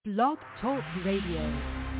Blog Talk Radio.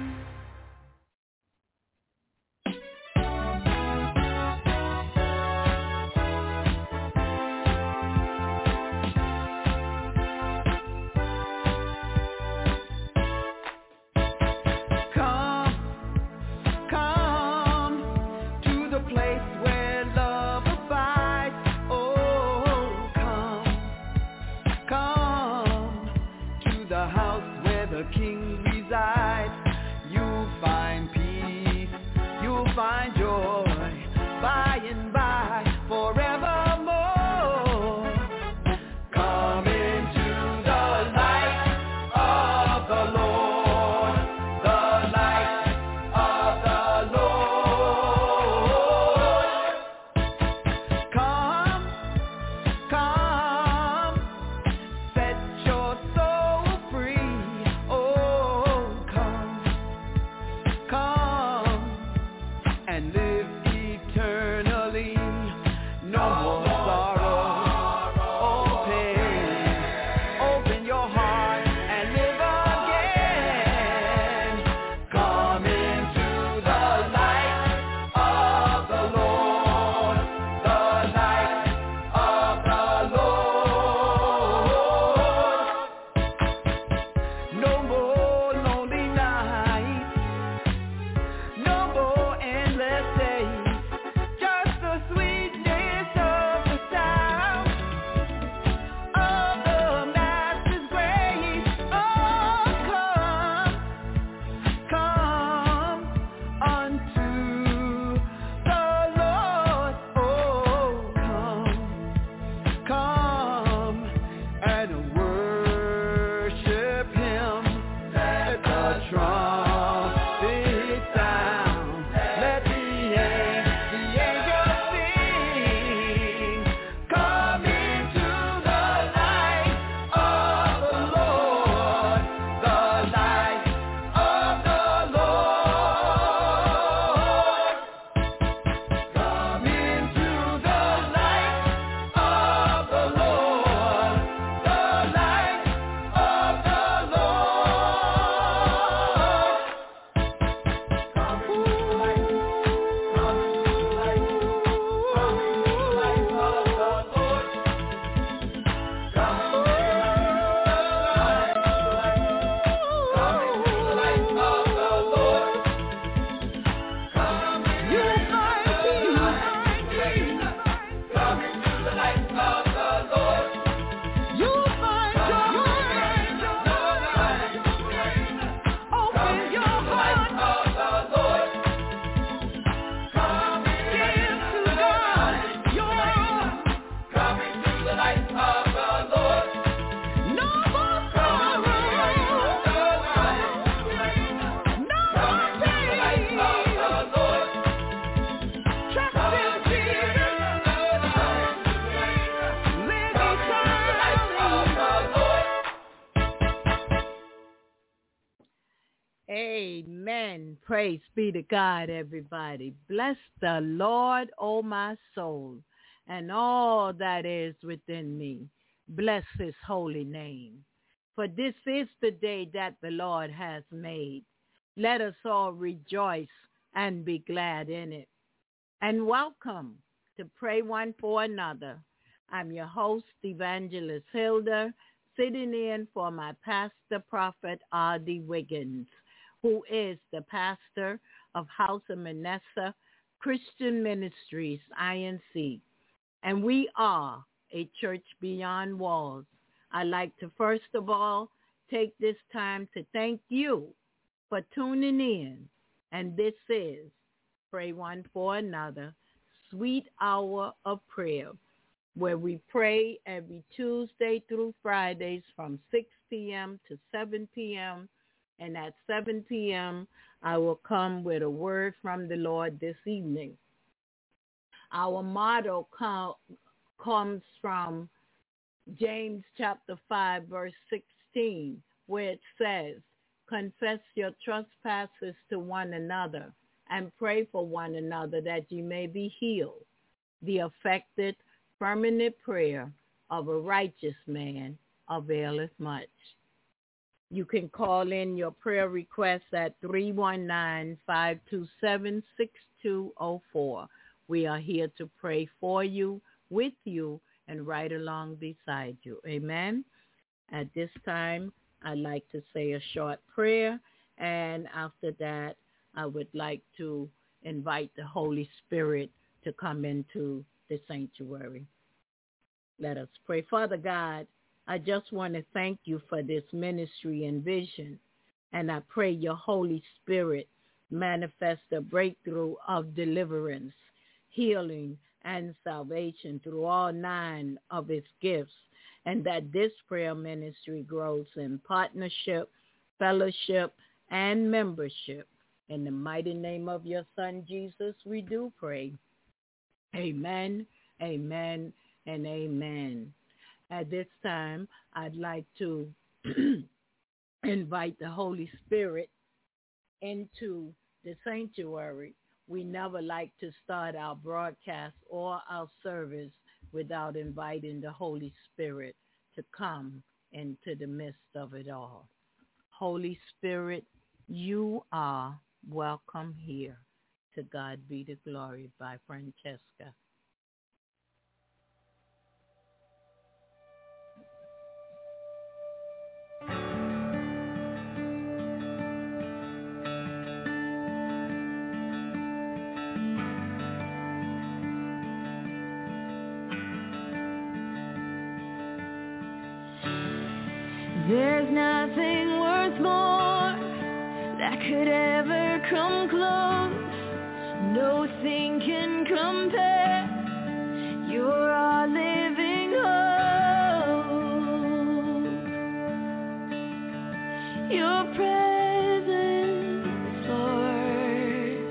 Amen. Praise be to God, everybody. Bless the Lord, O my soul, and all that is within me. Bless his holy name. For this is the day that the Lord has made. Let us all rejoice and be glad in it. And welcome to Pray One for Another. I'm your host, Evangelist Hilda, sitting in for my pastor, Prophet R.D. Wiggins, who is the pastor of House of Manasseh Christian Ministries, INC. And we are a church beyond walls. I'd like to first of all take this time to thank you for tuning in. And this is Pray One for Another, Sweet Hour of Prayer, where we pray every Tuesday through Fridays from 6 p.m. to 7 p.m., and at 7 p.m., I will come with a word from the Lord this evening. Our motto comes from James chapter 5, verse 16, where it says, confess your trespasses to one another and pray for one another that you may be healed. The effective, fervent prayer of a righteous man availeth much. You can call in your prayer requests at 319-527-6204. We are here to pray for you, with you, and right along beside you. Amen. At this time, I'd like to say a short prayer, and after that, I would like to invite the Holy Spirit to come into the sanctuary. Let us pray. Father God, I just want to thank you for this ministry and vision, and I pray your Holy Spirit manifest a breakthrough of deliverance, healing, and salvation through all 9 of its gifts, and that this prayer ministry grows in partnership, fellowship, and membership. In the mighty name of your Son, Jesus, we do pray. Amen, amen, and amen. At this time, I'd like to invite the Holy Spirit into the sanctuary. We never like to start our broadcast or our service without inviting the Holy Spirit to come into the midst of it all. Holy Spirit, you are welcome here. To God be the glory, by Francesca. There's nothing worth more that could ever come close. Nothing can compare. You're our living hope. Your presence, Lord.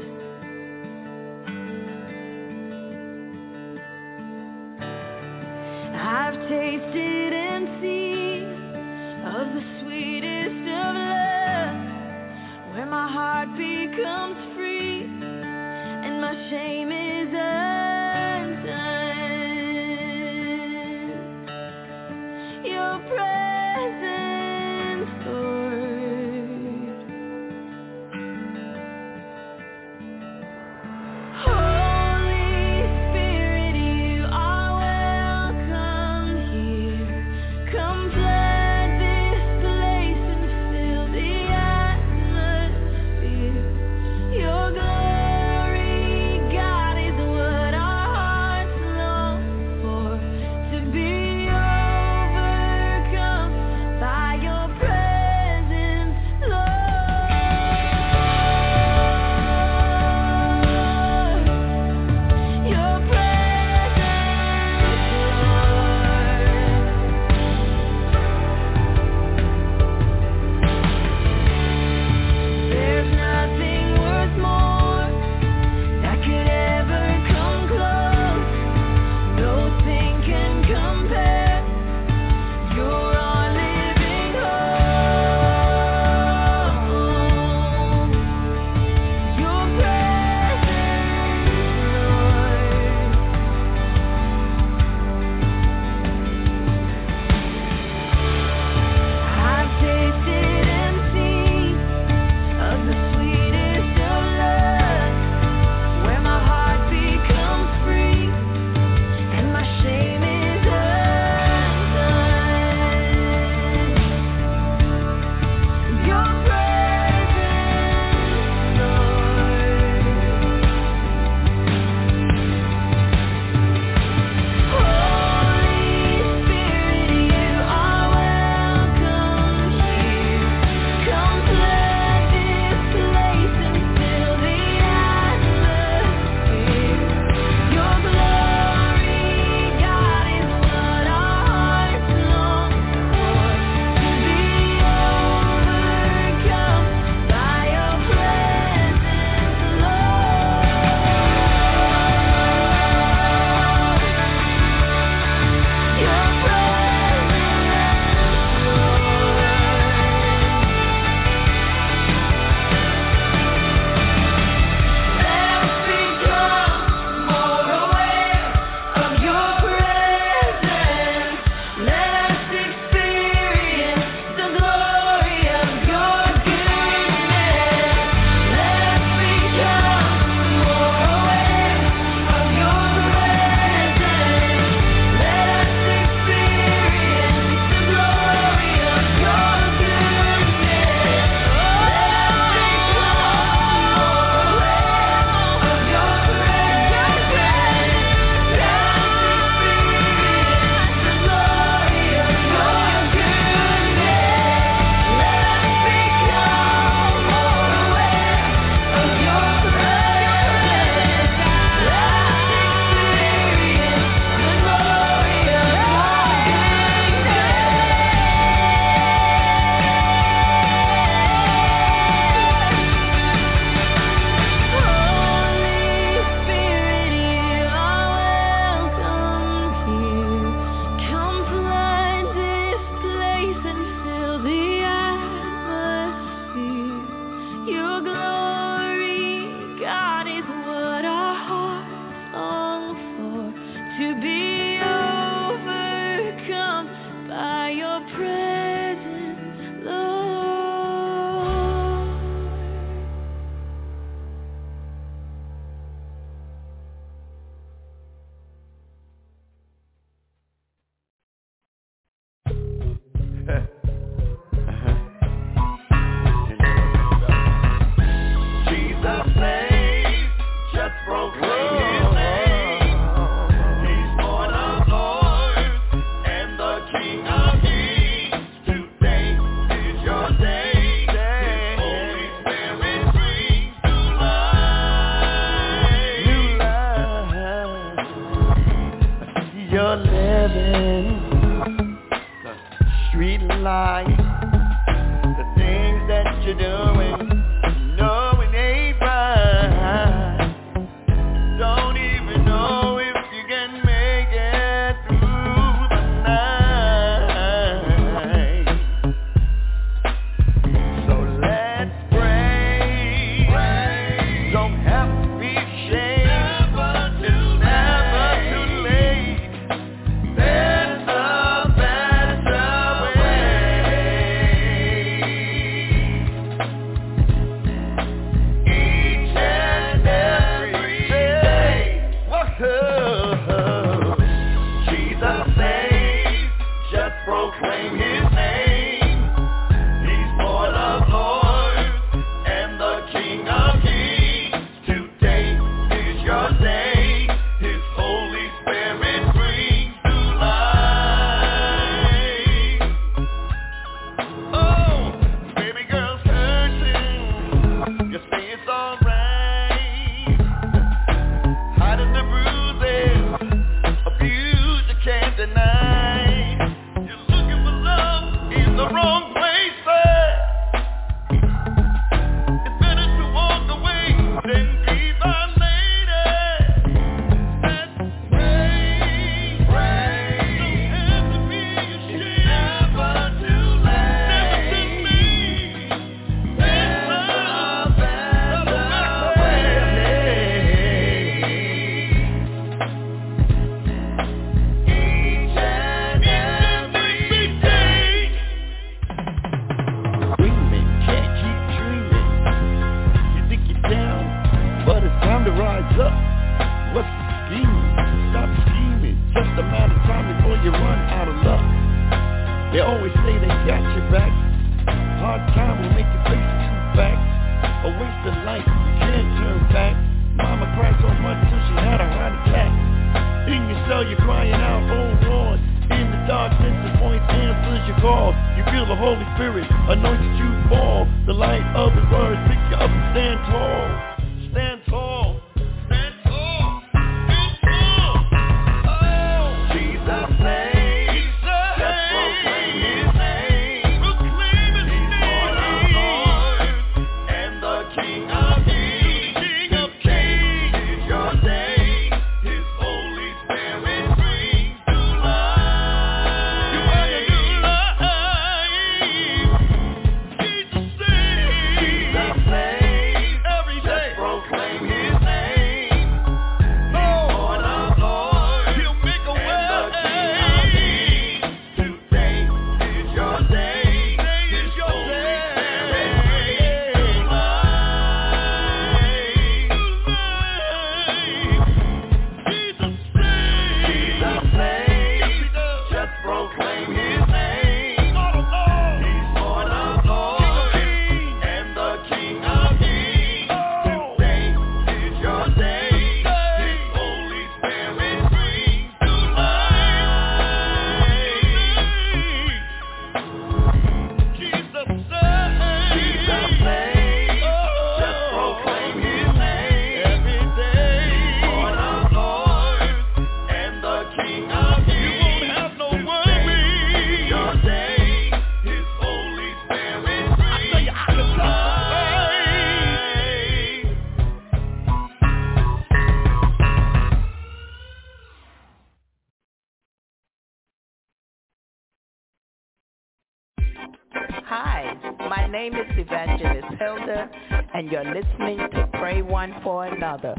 I've tasted and seen of the sweetest of love, where my heart becomes free and my shame is undone. Your presence, Lord. you're doing. No, it ain't right. Don't even know if you can make it through the night. So let's pray. Don't have to be ashamed. Never too late. There's a better way. Each and every day. Whoa. Jesus saves, just proclaim his name. He's Lord of Lords and the King of Kings. Today is your day. His Holy Spirit brings to life. Oh, baby girl's hurting. You say it's alright. Hiding the bruises, abuse you can't deny. You're looking for love in the wrong places. It's better to walk away than be violated. Let's pray. Don't have to be ashamed. Never too late. Never too late. There's a better way. Each and every day. Dreaming, can't keep dreaming. You think you're down, but it's time to rise up. What's the scheme? Stop scheming. Just a matter of time before you run out of luck. They always say they got your back. Hard time will make you face two facts. A waste of life, you can't turn back. Mama cried so much till she had a heart attack. In your cell you're crying out, oh Lord. In the darkness the voice answers your call. You feel the Holy Spirit anointed you to fall. The light of his words pick you up and stand tall. Stand tall. Stand tall. Stand tall. Oh, Jesus saves. Just proclaim his name. Proclaim his name. He's Lord of Lords and the King of Kings. King of Kings is your day. His Holy Spirit brings to life. You are your new life. Jesus saves. Every day. Just proclaim his name. He's Lord of Lords. He'll make a way. Today is your day. His Holy Spirit brings to life. Jesus saves. Just proclaim his name. He's Lord of Lords and the King of Kings. Today is your day. His Holy Spirit brings to life. Jesus saves. Just proclaim his name. Every day. Lord of Lords and the King of Kings. You won't have no worries. Your day. His Holy Spirit brings to life. Hi, my name is Evangelist Hilda, and you're listening to Pray One for Another,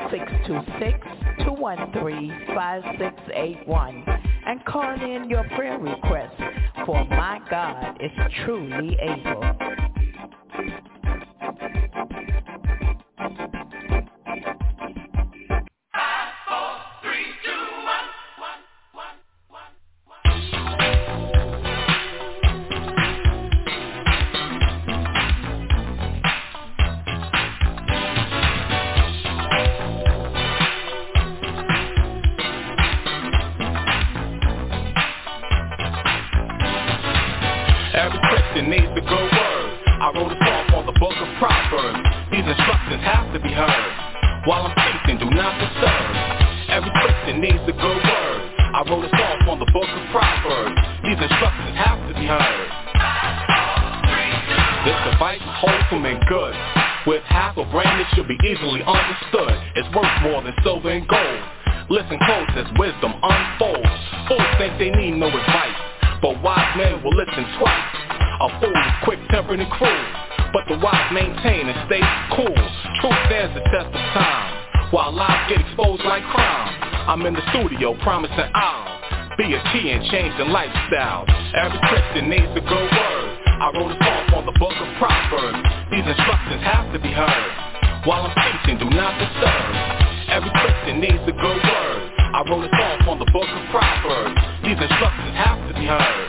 626-213-5681, and call in your prayer requests, for my God is truly able. Every Christian needs the good word. I wrote a song on the book of Proverbs. These instructions have to be heard. While I'm speaking, do not disturb. Every Christian needs the good word. I wrote a song on the book of Proverbs. These instructions have to be heard. This advice wholesome and good. With half a brain it should be easily understood. It's worth more than silver and gold. Listen close as wisdom unfolds. Fools think they need no advice, but wise men will listen twice. A fool is quick-tempered and cruel, but the wise maintain and stay cool. Truth stands the test of time, while lies get exposed like crime. I'm in the studio promising I'll be a key in changing lifestyle. Every Christian needs a good word. I wrote a song on the book of Proverbs. These instructions have to be heard. While I'm teaching, do not disturb. Every Christian needs a good word. I wrote a song on the book of Proverbs. These instructions have to be heard.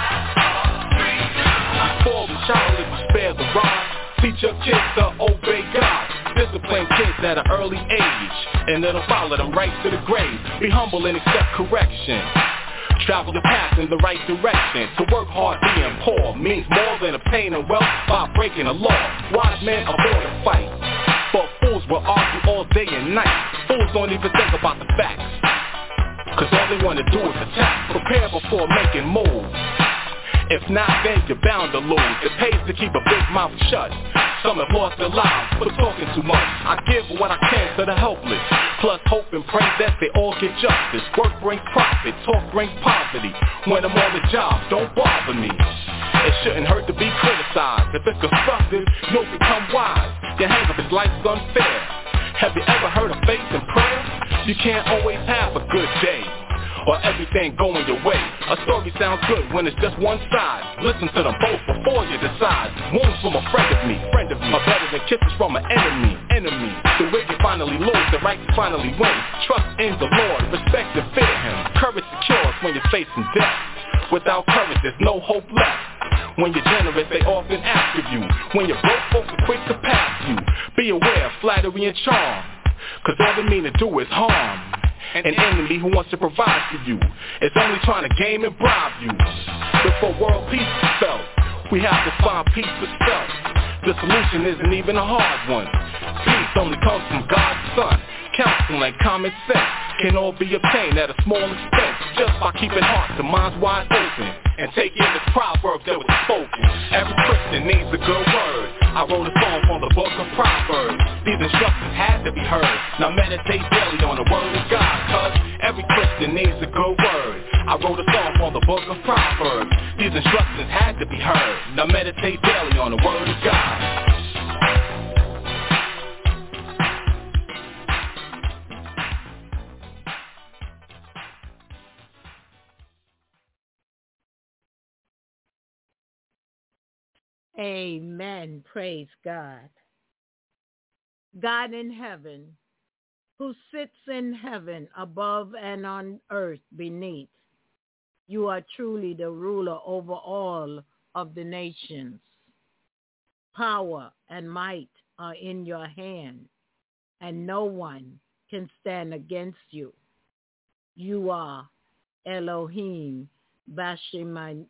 Before we childhood, we spare the rod. Teach your kids to obey God. Discipline kids at an early age, and it'll follow them right to the grave. Be humble and accept correction. Travel the path in the right direction. To work hard being poor means more than obtaining wealth by breaking the law. Wise men avoid a fight, but fools will argue all day and night. Fools don't even think about the facts, cause all they wanna do is attack. Prepare before making moves. If not, then you're bound to lose. It pays to keep a big mouth shut. Some have lost their lives for talking too much. I give what I can to the helpless, plus hope and pray that they all get justice. Work brings profit, talk brings poverty. When I'm on the job, don't bother me. It shouldn't hurt to be criticized. If it's constructive, you'll become wise. Your hang-up is life's unfair. Have you ever heard of faith and prayer? You can't always have a good day, or everything going your way. A story sounds good when it's just one side. Listen to them both before you decide. Wounds from a friend of me are better than kisses from an enemy. The wicked finally lose, the righteous finally win. Trust in the Lord, respect and fear Him. Courage secures when you're facing death. Without courage, there's no hope left. When you're generous, they often ask of you. When you're broke, folks are quick to pass you. Be aware of flattery and charm, cause all they mean to do is harm. An enemy who wants to provide for you is only trying to game and bribe you. Before world peace is felt, we have to find peace with self. The solution isn't even a hard one. Peace only comes from God's Son. Counsel and common sense can all be obtained at a small expense, just by keeping hearts and minds wide open and taking this proverb that was spoken. Every Christian needs a good word. I wrote a song on the book of Proverbs. These instructions had to be heard. Now meditate daily on the word of God, cause every Christian needs a good word. I wrote a song on the book of Proverbs. These instructions had to be heard. Now meditate daily on the word of God. Amen. Praise God. God in heaven, who sits in heaven above and on earth beneath, you are truly the ruler over all of the nations. Power and might are in your hand, and no one can stand against you. You are Elohim Bashiman,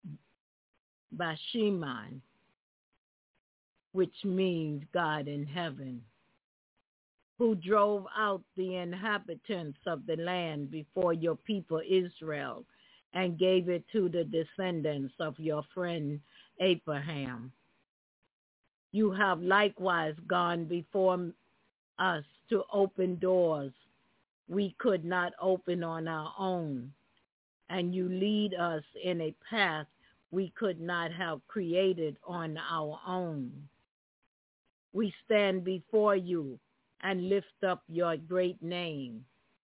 which means God in heaven, who drove out the inhabitants of the land before your people Israel and gave it to the descendants of your friend Abraham. You have likewise gone before us to open doors we could not open on our own, and you lead us in a path we could not have created on our own. We stand before you and lift up your great name.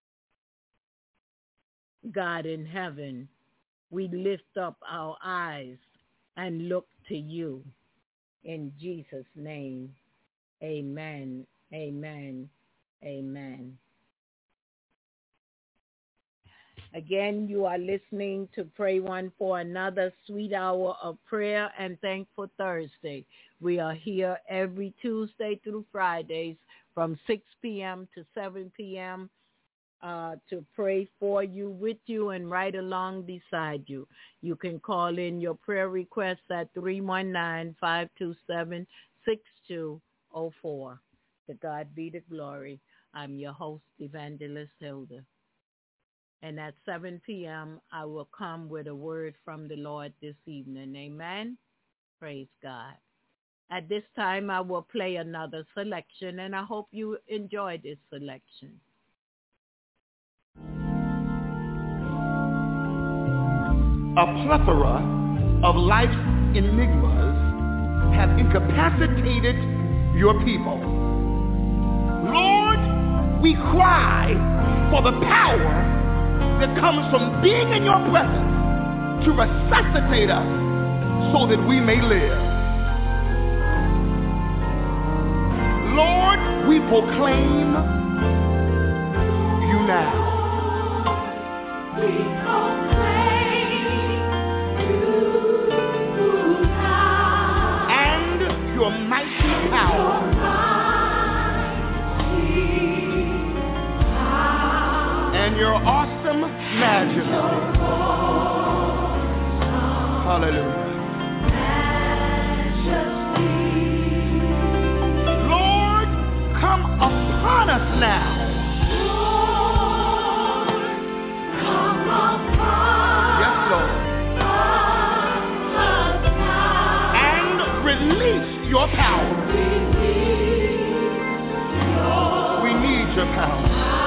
God in heaven, we lift up our eyes and look to you. In Jesus' name, amen, amen, amen. Again, you are listening to Pray One for another sweet hour of prayer and Thankful Thursday. We are here every Tuesday through Fridays from 6 p.m. to 7 p.m. To pray for you, with you, and right along beside you. You can call in your prayer requests at 319-527-6204. To God be the glory. I'm your host, Evangelist Hilda. And at 7 p.m., I will come with a word from the Lord this evening. Amen. Praise God. At this time, I will play another selection, and I hope you enjoy this selection. A plethora of life's enigmas have incapacitated your people. Lord, we cry for the power that comes from being in your presence to resuscitate us so that we may live. Lord, we proclaim you now. We proclaim you now. And your mighty power. And your awesome majesty. Hallelujah. Lord, come upon us now. Yes, Lord. And release your power. We need your power.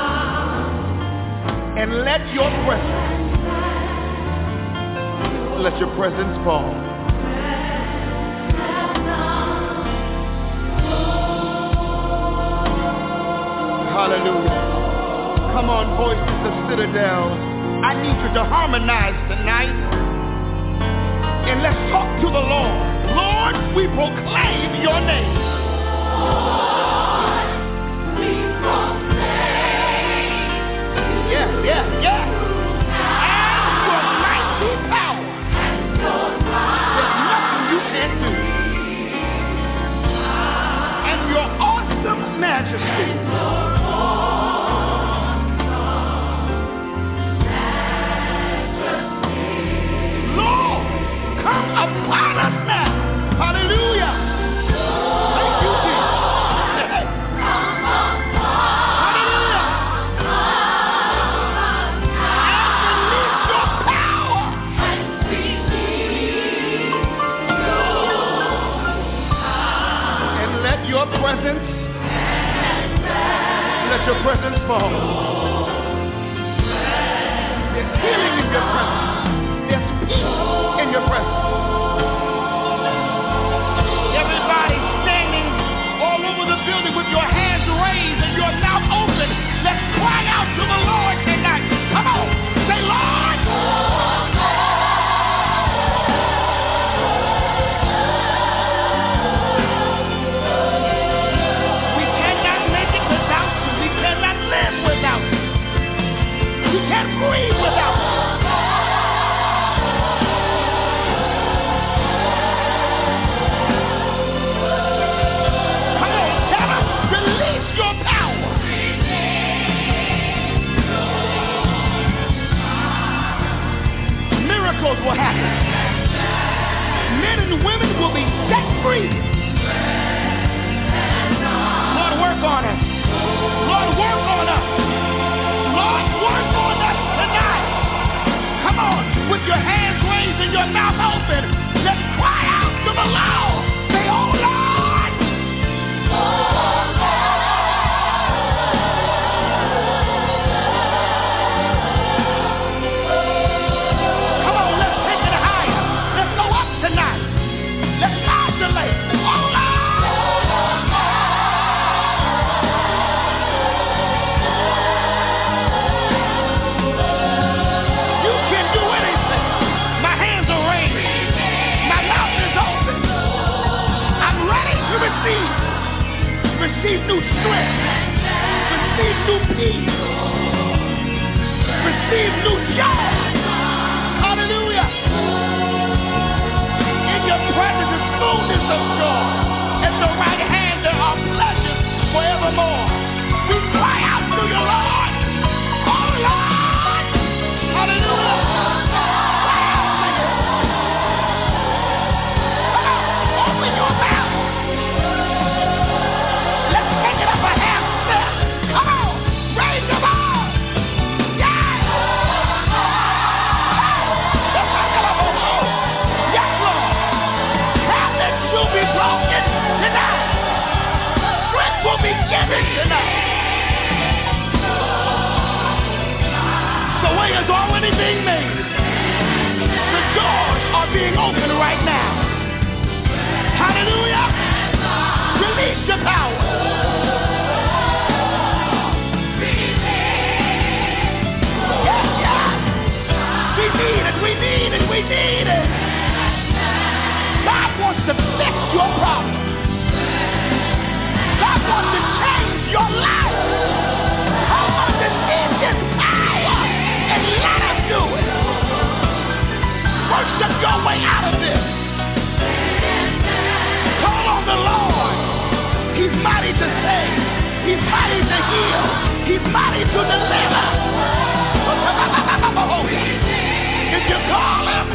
And let your presence fall. Hallelujah. Come on, voices of Citadel. I need you to harmonize tonight. And let's talk to the Lord. Lord, we proclaim your name. Lord, we proclaim. Yeah. And your mighty power. There's nothing you can't do. And your awesome majesty. Lord, come upon us now. Hallelujah. Thank you, Jesus. Let your presence fall. There's healing in your presence. There's peace in your presence. Everybody standing all over the building with your hands raised and your mouth open. Let's cry out to the Lord tonight. Come on, say, Lord. Breathe without. He's mighty to heal. He's mighty to deliver. If you call him,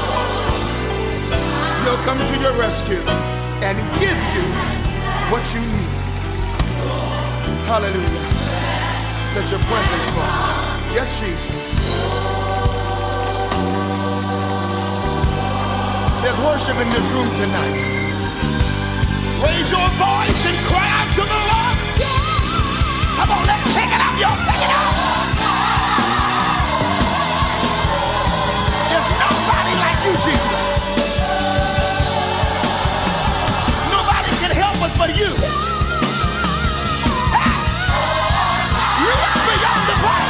he'll come to your rescue and give you what you need. Hallelujah. Let your presence fall. Yes, Jesus. There's worship in this room tonight. Raise your voice and cry out to the Lord. Come on, let's take it up, y'all. Take it up. There's nobody like you, Jesus. Nobody can help us but you. Reach beyond the point.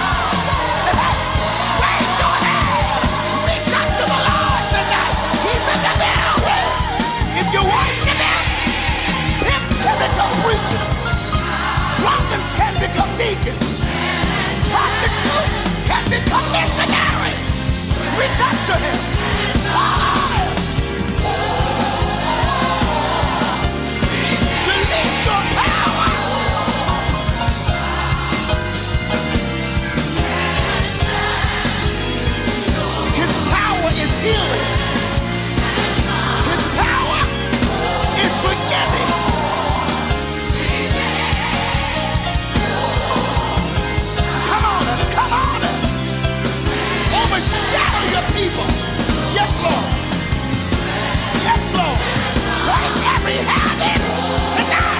Raise your hand. Reach out to the Lord tonight. He's in the building. If you worship him, pimps can become preachers. Prophets can become deacons. Prostitutes can become missionaries. Reach out to him. Release your power. His power is healing. His power is forgiving. Come on. Overshadow your people. Yes, Lord. Yes, Lord. Break every habit tonight.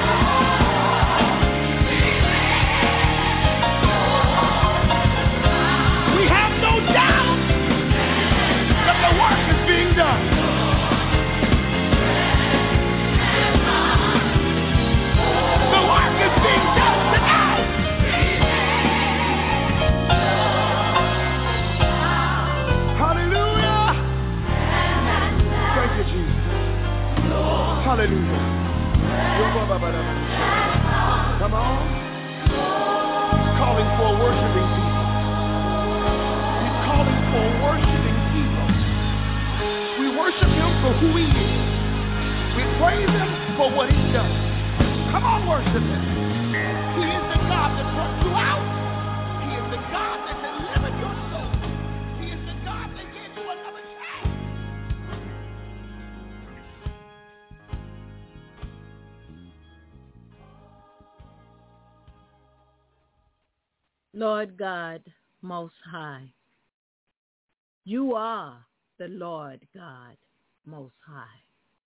We have no doubt that the work is being done. The work is being done tonight. Hallelujah. Thank you, Jesus. Hallelujah. Come on. Calling for worshiping people. He's calling for worshiping people. We worship him for who he is. We praise him for what he's done. Come on, worship him. He is the God that brought you out. He is the God that delivered your soul. He is the God that gave you another chance. Lord God Most High, you are the Lord God Most High.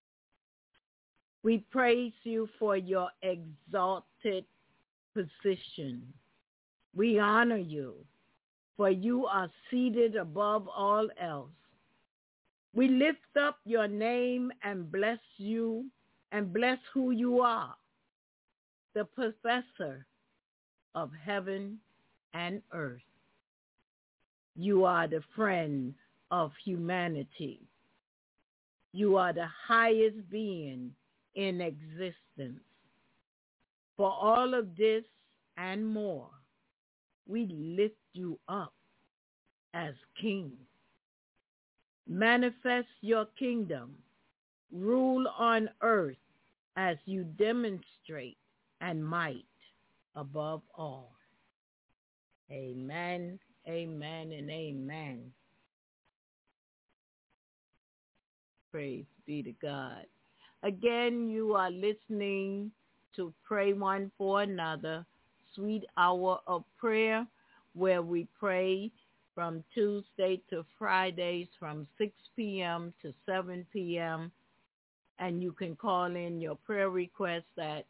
We praise you for your exalted position. We honor you, for you are seated above all else. We lift up your name and bless you and bless who you are, the possessor of heaven and earth. You are the friend of humanity. You are the highest being in existence. For all of this and more, we lift you up as King. Manifest your kingdom. Rule on earth as you demonstrate and might above all. Amen, amen, and amen. Praise be to God. Again, you are listening to Pray One for Another, Sweet Hour of Prayer, where we pray from Tuesday to Fridays from 6 p.m. to 7 p.m. And you can call in your prayer requests at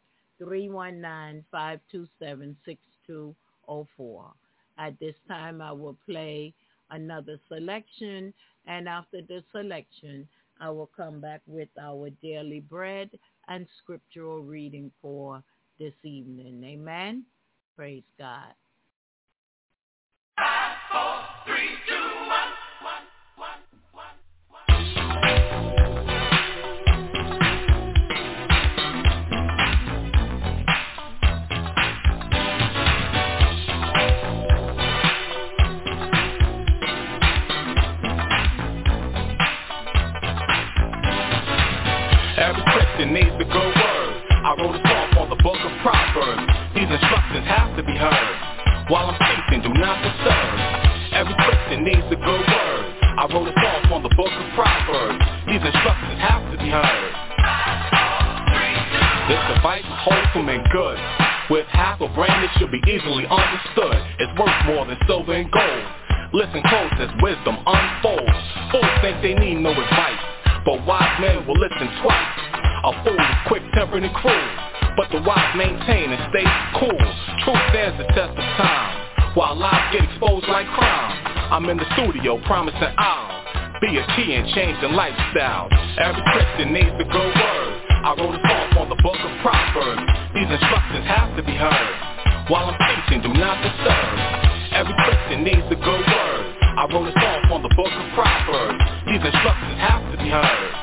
319-527-6204. At this time, I will play another selection, and after the selection, I will come back with our daily bread and scriptural reading for this evening. Amen. Praise God. 5, 4, 3, 2, 1. Every Christian needs to go word. I wrote a song on the book of Proverbs. These have to be heard. While I'm speaking, do not disturb. Every Christian needs a good word. I wrote a song from the book of Proverbs. These instructions have to be heard. This device is wholesome and good. With half a brain, it should be easily understood. It's worth more than silver and gold. Listen close as wisdom unfolds. Fools think they need no advice, but wise men will listen twice. A fool is quick-tempered and cruel, but the wise maintain and stay cool. Truth stands the test of time, while lies get exposed like crime. I'm in the studio promising I'll be a key in changing lifestyles. Every Christian needs a good word. I wrote a song on the book of Proverbs. These instructions have to be heard. While I'm teaching, do not disturb. Every Christian needs a good word. I wrote a song on the book of Proverbs. These instructions have to be heard.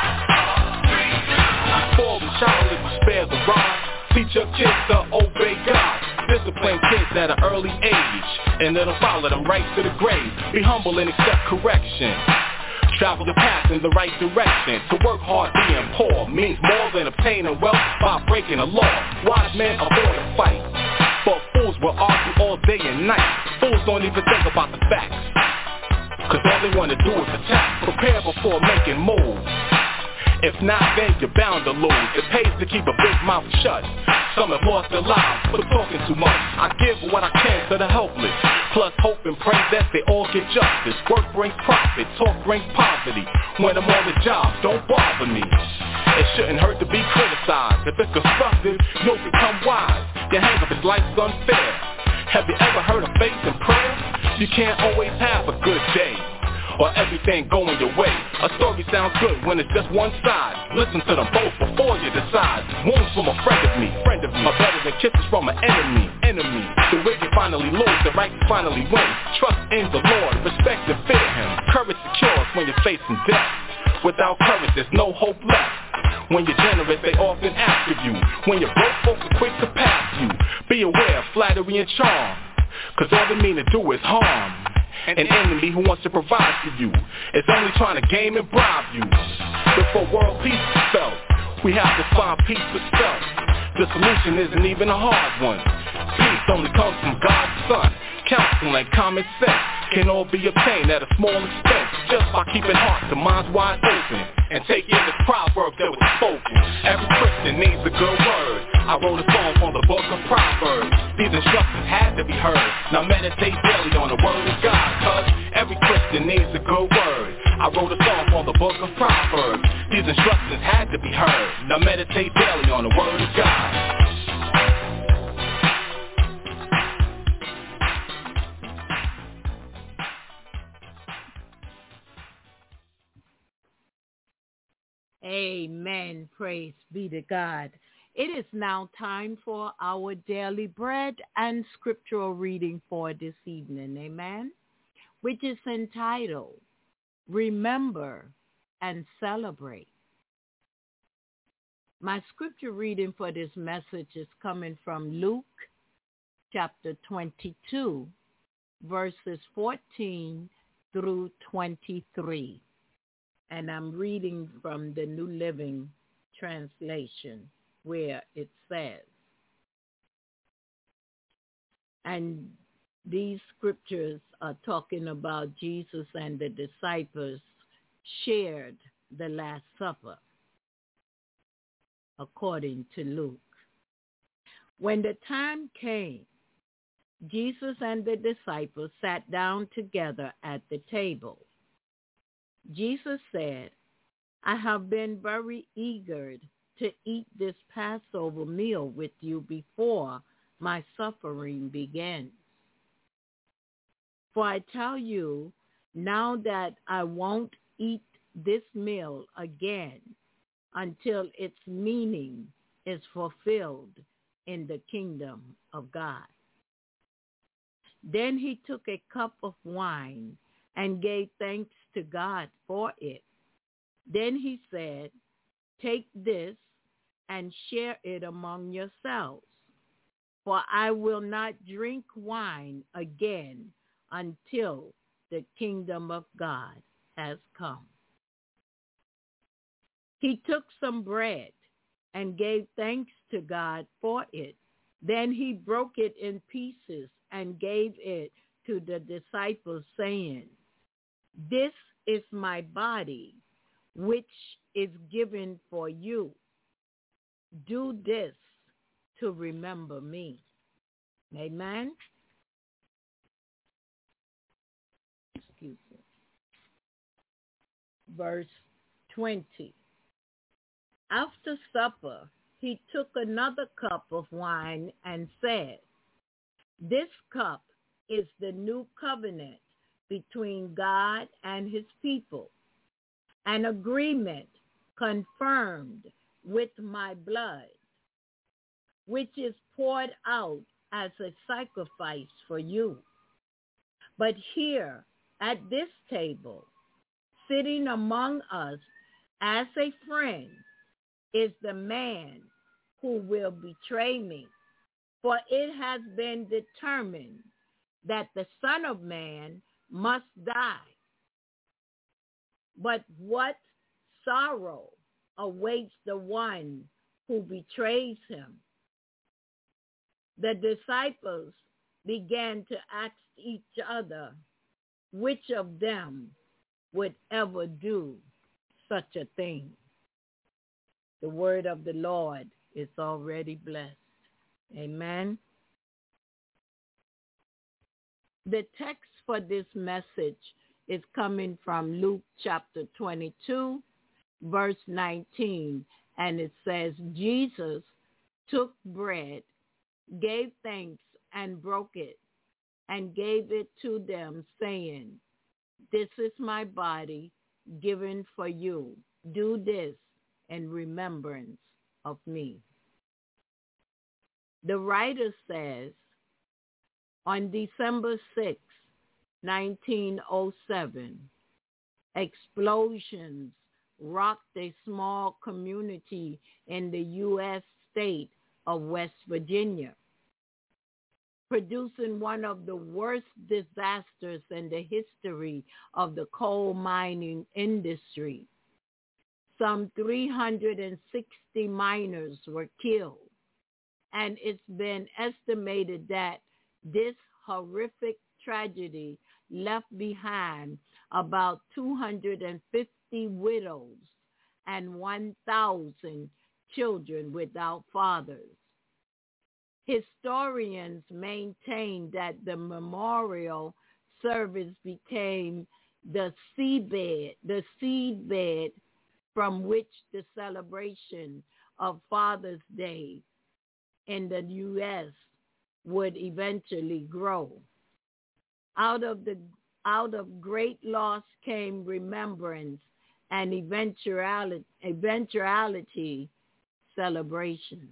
Before we child, if we spare the rod, teach your kids to obey God. Discipline kids at an early age, and it'll follow them right to the grave. Be humble and accept correction. Travel the path in the right direction. To work hard being poor means more than obtaining wealth by breaking a law. Wise men avoid a fight, but fools will argue all day and night. Fools don't even think about the facts, cause all they wanna do is attack. Prepare before making moves. If not, then you're bound to lose. It pays to keep a big mouth shut. Some have lost their lives for talking too much. I give what I can to the helpless, plus hope and pray that they all get justice. Work brings profit, talk brings poverty. When I'm on the job, don't bother me. It shouldn't hurt to be criticized. If it's constructive, you'll become wise. Your hang-up is life's unfair. Have you ever heard of faith and prayer? You can't always have a good day, or everything going your way. A story sounds good when it's just one side. Listen to them both before you decide. Wounds from a friend of me are better than kisses from an enemy. The wicked finally lose, the righteous finally win. Trust in the Lord, respect and fear Him. Courage secures when you're facing death. Without courage, there's no hope left. When you're generous, they often ask of you. When you're broke, folks are quick to pass you. Be aware of flattery and charm, cause all they mean to do is harm. An enemy who wants to provide for you is only trying to game and bribe you. Before world peace is felt, we have to find peace for self. The solution isn't even a hard one. Peace only comes from God's Son. Counsel and common sense can all be obtained at a small expense, just by keeping hearts and minds wide open and taking the proverb that was spoken. Every Christian needs a good word. I wrote a song on the book of Proverbs. These instructions had to be heard. Now meditate daily on the word of God, cause every Christian needs a good word. I wrote a song on the book of Proverbs. These instructions had to be heard. Now meditate daily on the word of God. Amen. Praise be to God. It is now time for our daily bread and scriptural reading for this evening. Amen. Which is entitled, Remember and Celebrate. My scripture reading for this message is coming from Luke chapter 22, verses 14 through 23. And I'm reading from the New Living Translation, where it says, and these scriptures are talking about Jesus and the disciples shared the Last Supper, according to Luke. When the time came, Jesus and the disciples sat down together at the table. Jesus said, I have been very eager to eat this Passover meal with you before my suffering begins. For I tell you now that I won't eat this meal again until its meaning is fulfilled in the kingdom of God. Then he took a cup of wine and gave thanks to God for it. Then he said, take this and share it among yourselves, for I will not drink wine again until the kingdom of God has come. He took some bread and gave thanks to God for it, Then he broke it in pieces and gave it to the disciples, saying, "This is my body, which is given for you. Do this to remember me." Amen. Excuse me. Verse 20. After supper, he took another cup of wine and said, "This cup is the new covenant between God and his people, an agreement confirmed with my blood, which is poured out as a sacrifice for you. But here at this table, sitting among us as a friend, is the man who will betray me. For it has been determined that the Son of Man must die. But what sorrow awaits the one who betrays him?" The disciples began to ask each other which of them would ever do such a thing. The word of the Lord is already blessed. Amen. The text for this message is coming from Luke chapter 22, verse 19, and it says, "Jesus took bread, gave thanks, and broke it, and gave it to them, saying, 'This is my body given for you. Do this in remembrance of me.'" The writer says, on December 6, 1907, explosions rocked a small community in the U.S. state of West Virginia, producing one of the worst disasters in the history of the coal mining industry. Some 360 miners were killed, and it's been estimated that this horrific tragedy left behind about 250 widows and 1,000 children without fathers. Historians maintain that the memorial service became the seedbed from which the celebration of Father's Day in the U.S. would eventually grow. Out of great loss came remembrance and eventually celebration.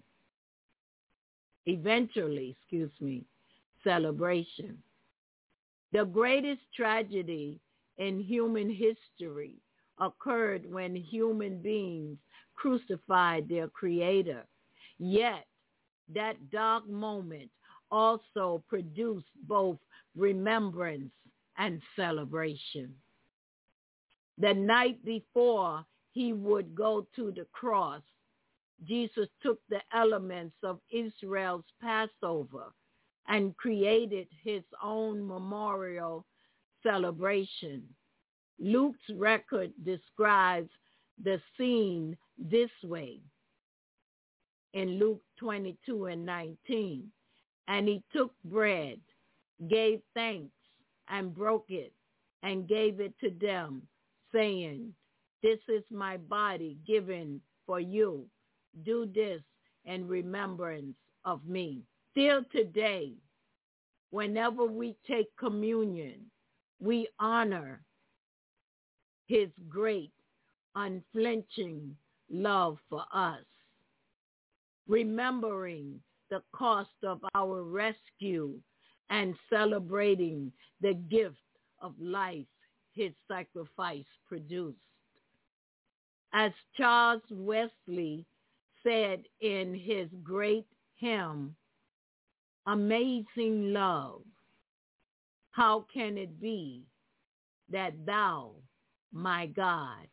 The greatest tragedy in human history occurred when human beings crucified their Creator. Yet, that dark moment also produced both remembrance and celebration. The night before he would go to the cross, Jesus took the elements of Israel's Passover and created his own memorial celebration. Luke's record describes the scene this way in Luke 22 and 19. "And he took bread, gave thanks, and broke it, and gave it to them, saying, 'This is my body given for you. Do this in remembrance of me.'" Still today, whenever we take communion, we honor his great, unflinching love for us, remembering the cost of our rescue and celebrating the gift of life his sacrifice produced. As Charles Wesley said in his great hymn, "Amazing love, how can it be that thou, my God,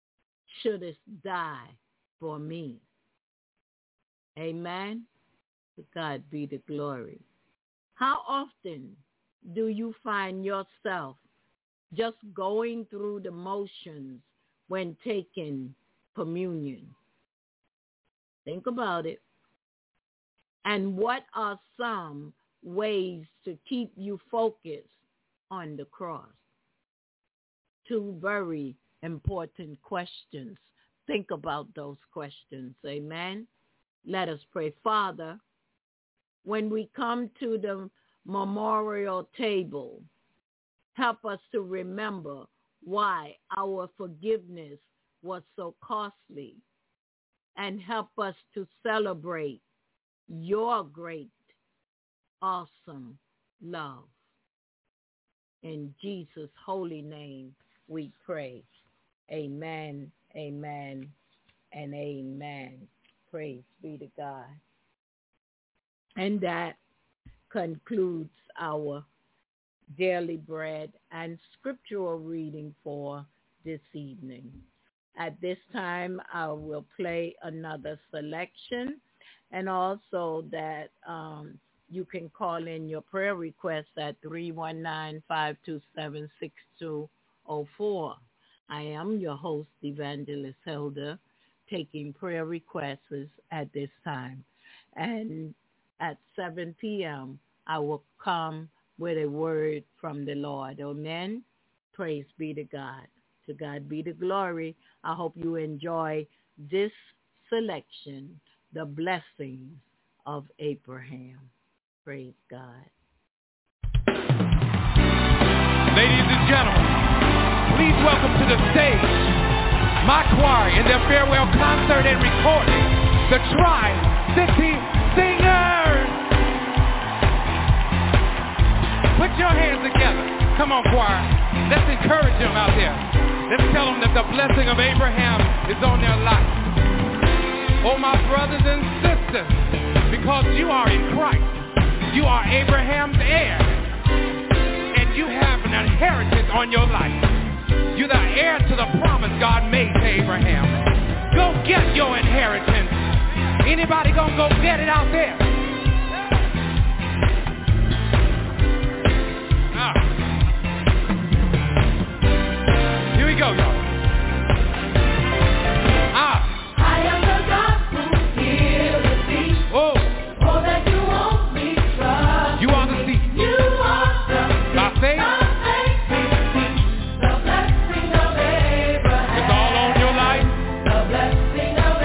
shouldest die for me?" Amen. To God be the glory. How often do you find yourself just going through the motions when taking communion? Think about it. And what are some ways to keep you focused on the cross? Two very important questions. Think about those questions. Amen. Let us pray. Father, when we come to the memorial table, help us to remember why our forgiveness was so costly, and help us to celebrate your great, awesome love. In Jesus' holy name we pray. Amen, amen, and amen. Praise be to God. And that concludes our daily bread and scriptural reading for this evening. At this time, I will play another selection, and also that you can call in your prayer requests at 319-527-6204. I am your host, Evangelist Hilda, taking prayer requests at this time. And at 7 p.m., I will come with a word from the Lord. Amen. Praise be to God. To God be the glory. I hope you enjoy this selection, The Blessings of Abraham. Praise God. Ladies and gentlemen, please welcome to the stage my choir in their farewell concert and recording, the Tri-City Singers. Put your hands together. Come on, choir. Let's encourage them out there. Let's tell them that the blessing of Abraham is on their life. Oh, my brothers and sisters, because you are in Christ, you are Abraham's heir, and you have an inheritance on your life. You're the heir to the promise God made to Abraham. Go get your inheritance. Anybody gonna go get it out there? Here we go, y'all. I am the God who heals the thief. Oh, That you won't be troubled. you are the seed. You are the By faith, the blessing of Abraham. it's all on your life. The blessing of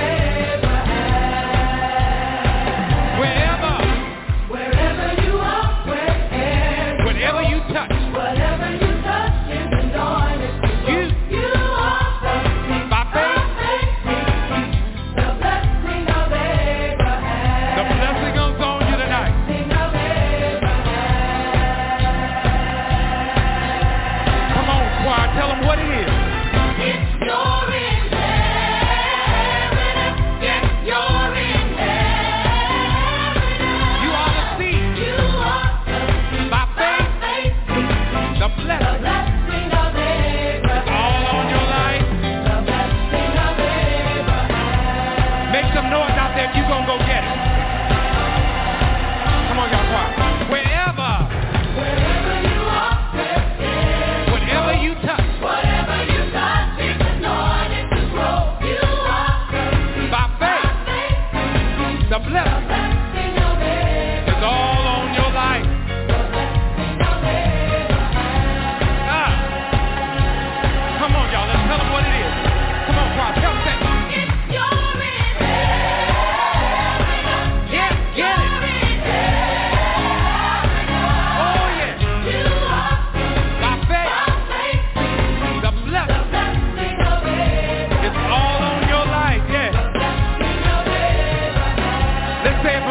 Abraham. Wherever you are, whatever you touch, whatever you touch is anointed. you You are the seed. by faith, The blessing of Abraham. the blessing goes on you tonight. Blessing of Abraham. Come on, choir, tell them what it is. It's your inheritance. It's your inheritance. You are the seed. You are the By faith, the blessing blessing of Abraham. all on your life. The blessing of Abraham. Make some noise out there if you gonna go get it. Come on, y'all, choir. Wherever You are, whatever you touch, whatever you touch is anointed to grow. You are by faith, the blessing blessing of Abraham. is all on your life. Come on, y'all, let's tell them what it is. Come on, choir, tell them that. It's your inheritance. Yeah, get it. Oh, yeah. You are By faith, the blessing blessing of Abraham. is all on your life. Yeah. Blessing of Abraham. Let's say it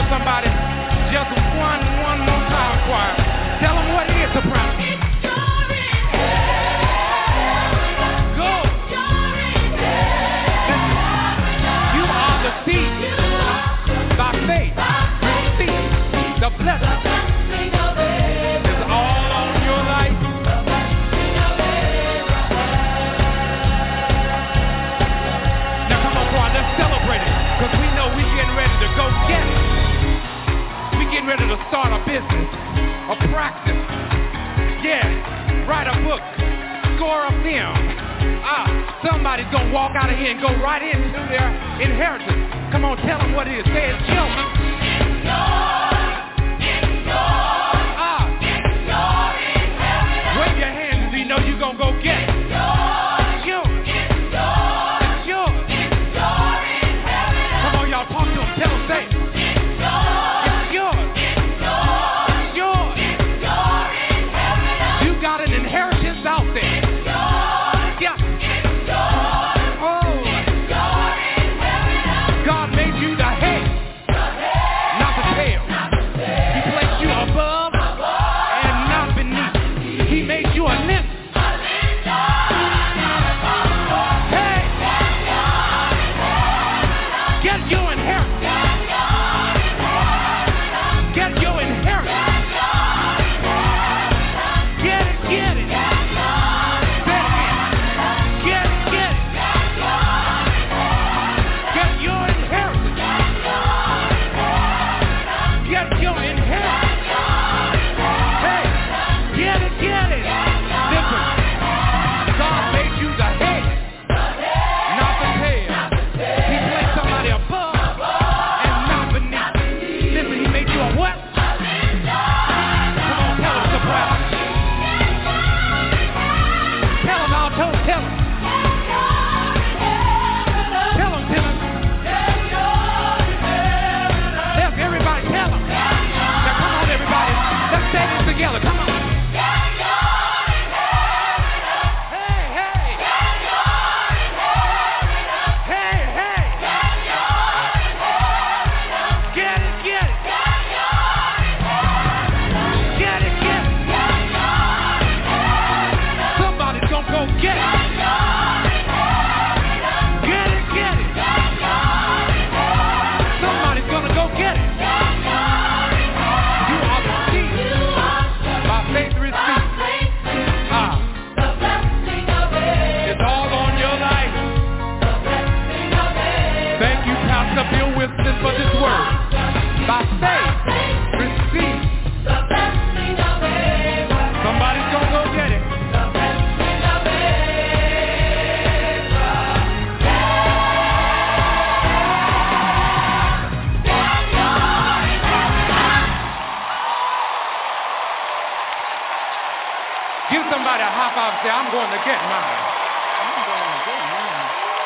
Somebody's going to walk out of here and go right into their inheritance. Come on, tell them what it is. Say it's yours. It's yours. It's yours. It's your inheritance. Wave your hands if you know you're going to go get it. It's yours. It's yours. It's yours. It's your inheritance. Come on, y'all, talk to them. Tell them, say it. It's yours. It's yours. It's yours. It's yours. It's your inheritance. You got an inheritance out there. It's yours. Yeah. It's yours. Oh. It's your inheritance. God made you the head, not the tail. He placed you above and not beneath. He made you a lip. Hey, get your inheritance. Get your inheritance. Get it, get it. Say it again. Get it, get it. Get your inheritance. Get your inheritance. Hey, get it, get it. Listen, God made you the head, not the tail. He placed somebody above and not beneath. Listen, he made you a what? Come on, tell him, soprano. Tell him, alto, tell him. Tell him, tell him. Yes, everybody, tell him. Now, come on, everybody. Let's say this together. Come on. Hey, hey. Hey, hey. Get it, get it. Get it, get it. Somebody's gonna go get it. Get it, get it. Somebody's gonna go get it. You are the seed. My faith receives. It's all on your life. Thank you, Pastor Bill Wilson, for this word. By faith, receive. Somebody's gonna go get it. Give somebody a high five and say, I'm going to get mine. I'm going to get mine.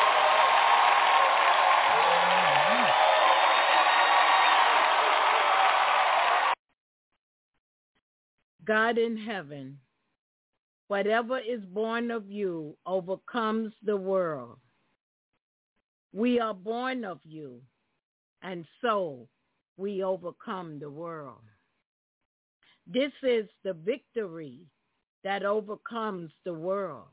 God in heaven, whatever is born of you overcomes the world. We are born of you, and so we overcome the world. This is the victory that overcomes the world,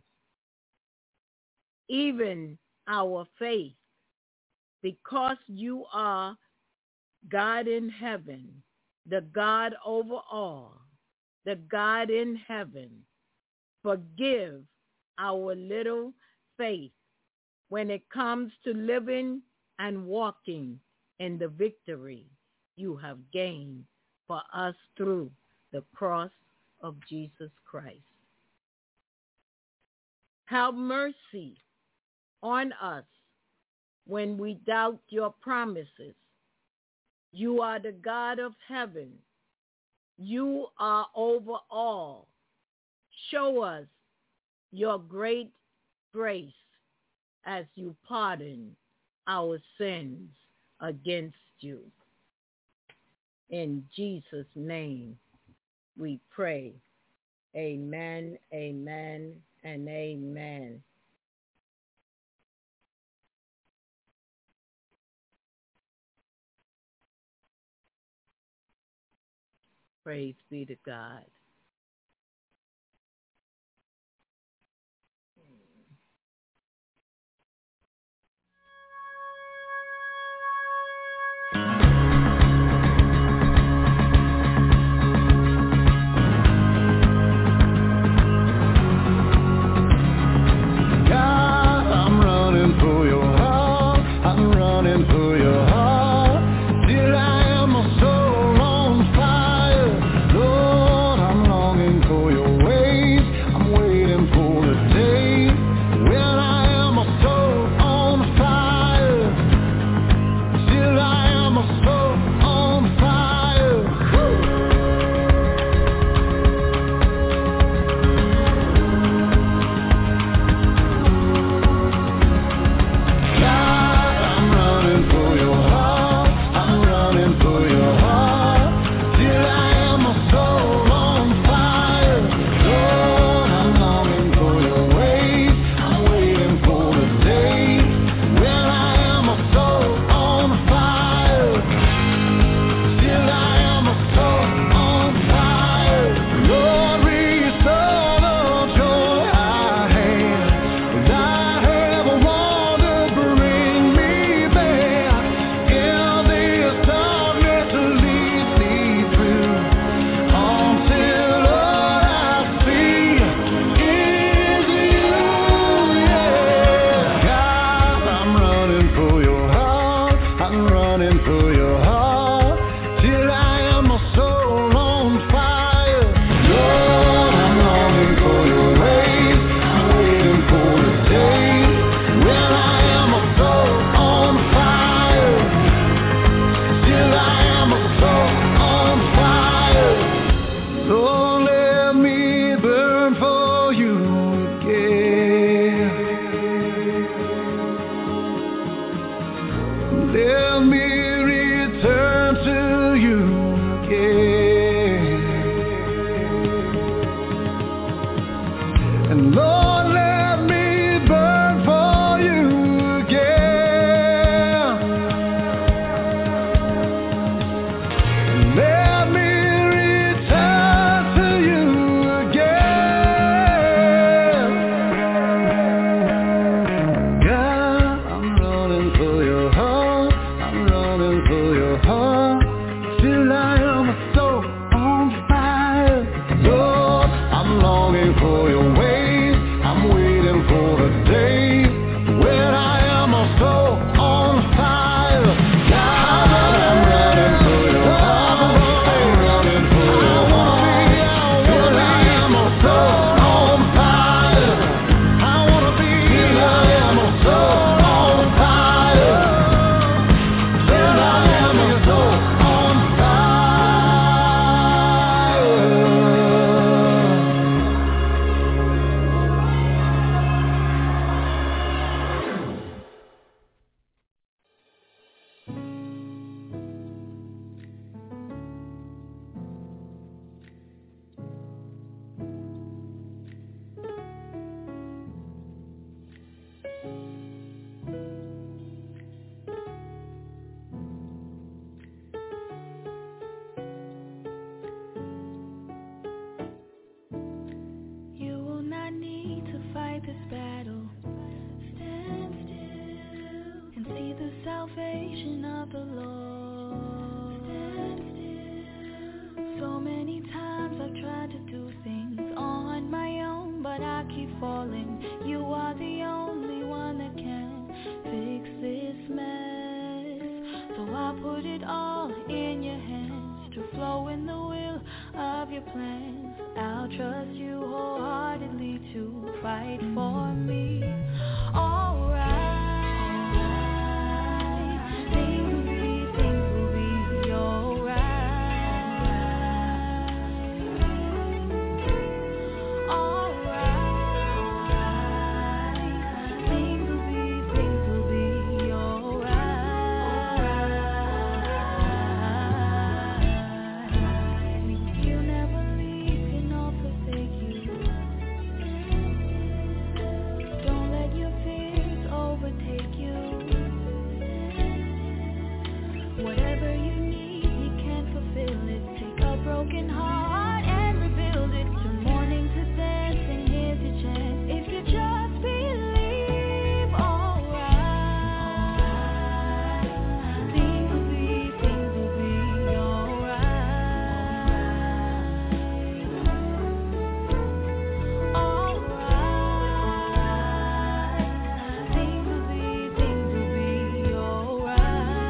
even our faith, because you are God in heaven, the God over all, the God in heaven. Forgive our little faith when it comes to living and walking in the victory you have gained for us through the cross of Jesus Christ. Have mercy on us when we doubt your promises. You are the God of heaven. You are over all. Show us your great grace as you pardon our sins against you. In Jesus' name we pray. Amen, amen, and amen. Praise be to God. Till I am a soul on fire. Lord, I'm trust you wholeheartedly to fight for me. Alright, things will be alright. Alright, things will be alright. He'll never leave you nor forsake you. Don't let your fears overtake you. Whatever you need, he can fulfill it. Take a broken heart and rebuild it. Turn mourning to dancing, here's your chance. If you just believe, alright. Things will be alright. Alright. Things will be alright.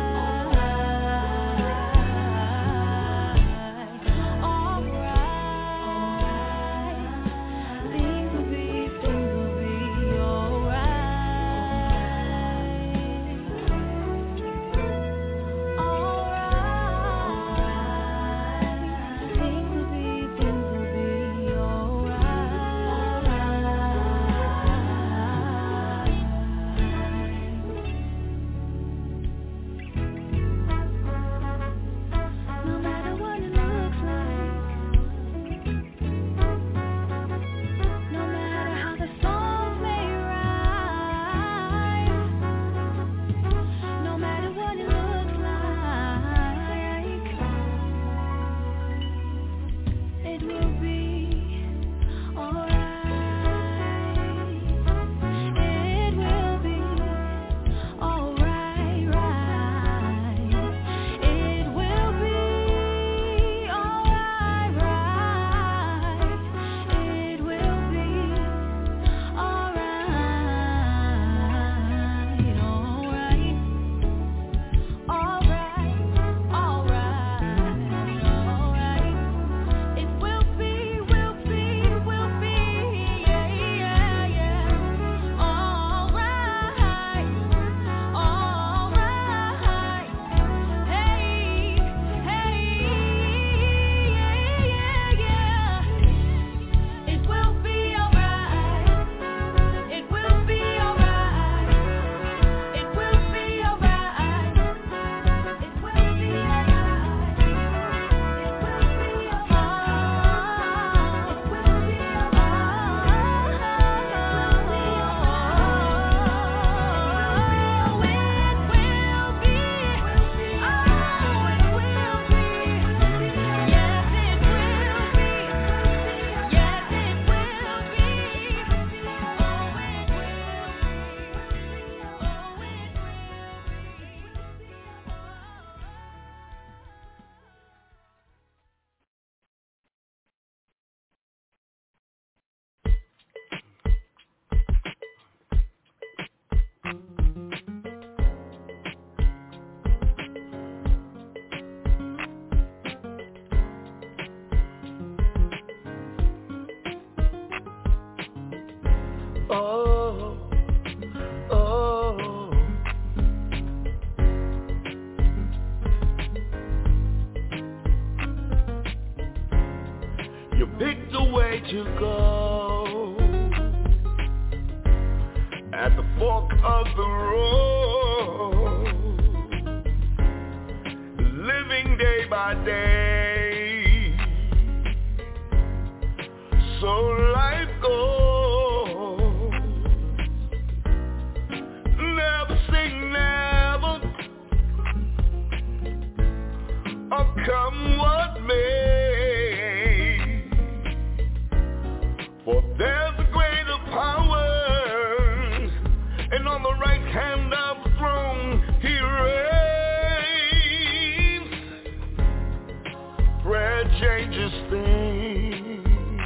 to go at the fork of the road, living day by day, so life goes. Never say never, or come what may. For there's a greater power, and on the right hand of the throne he reigns. Prayer changes things.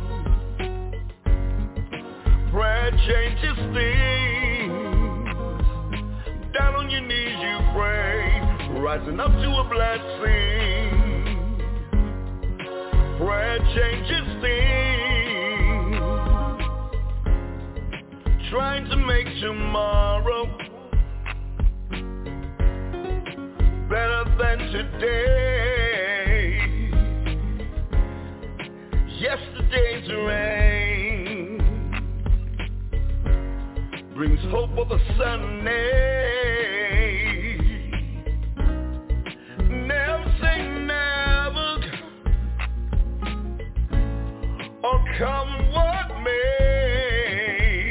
Prayer changes things. Down on your knees you pray, rising up to a blessing. Prayer changes things. make tomorrow better than today. Yesterday's rain brings hope of a sunny. Never say never, or come what may,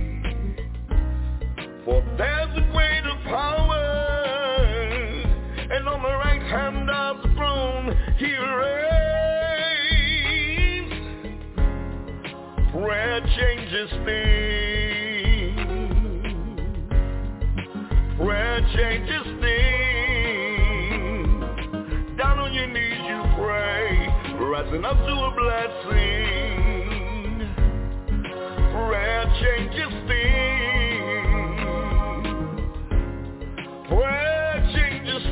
for there's a greater power, and on the right hand of the throne he reigns. Prayer changes things. Prayer changes things. Down on your knees you pray, rising up to a blessing. Prayer changes things. Prayer changes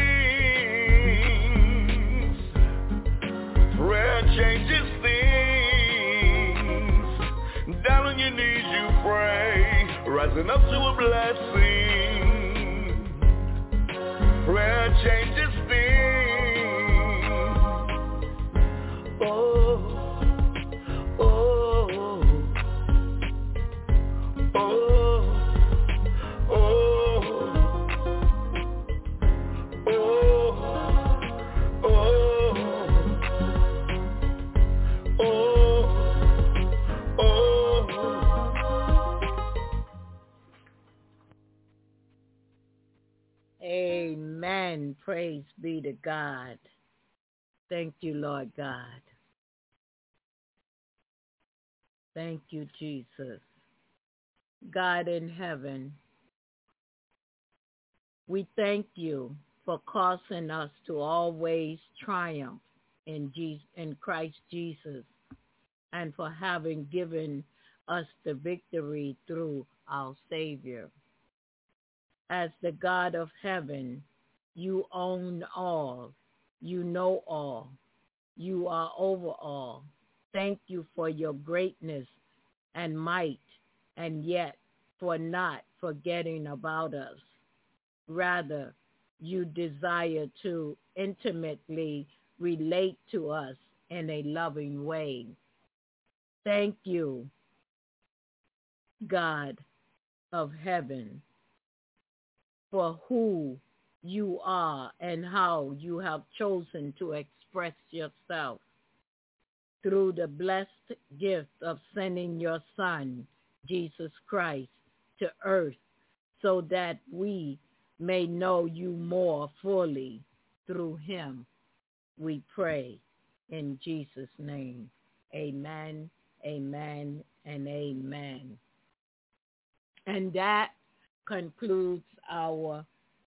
things. Prayer changes things. Down on your knees you pray, rising up to a blessing. Prayer changes things. Oh, oh, oh, oh, Amen. Praise be to God. Thank you, Lord God. Thank you, Jesus. God in heaven, we thank you for causing us to always triumph in Christ Jesus, and for having given us the victory through our Savior. As the God of heaven, you own all, you know all, you are over all. Thank you for your greatness and might, and yet for not forgetting about us. Rather, you desire to intimately relate to us in a loving way. Thank you, God of heaven, for who you are and how you have chosen to express yourself through the blessed gift of sending your Son, Jesus Christ, to earth so that we may know you more fully through him. We pray in Jesus' name. Amen, amen, and amen. And that concludes our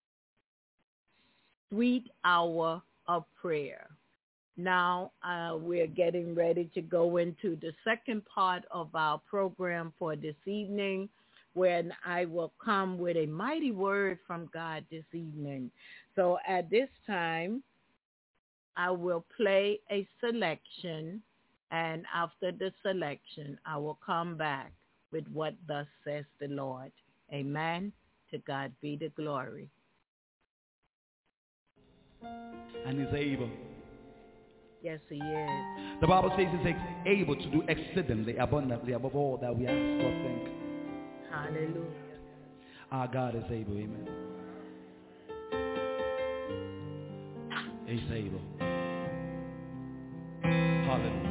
sweet hour of prayer. Now we're getting ready to go into the second part of our program for this evening, when I will come with a mighty word from God this evening. So at this time, I will play a selection, and after the selection, I will come back with what thus says the Lord. Amen. To God be the glory. And he's able. Yes, he is. The Bible says he's able to do exceedingly abundantly above all that we ask or think. Hallelujah. Our God is able, amen. He's able. Hallelujah.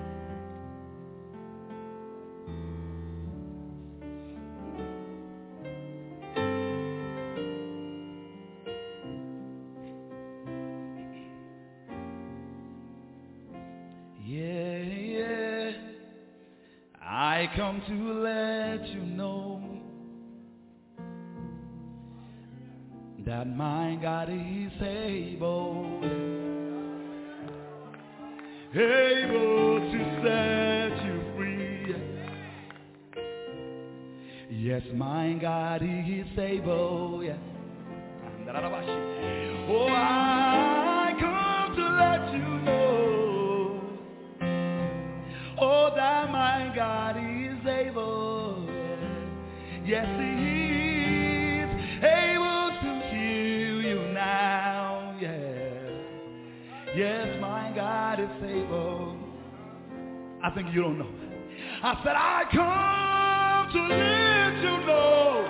I come to let you know that my God is able to set you free. Yes, my God is able. Oh, I come to let you know, oh, that my God is able. Yes, he's able to heal you now. Yes. Yes, my God is able. I think you don't know. I said, I come to let you know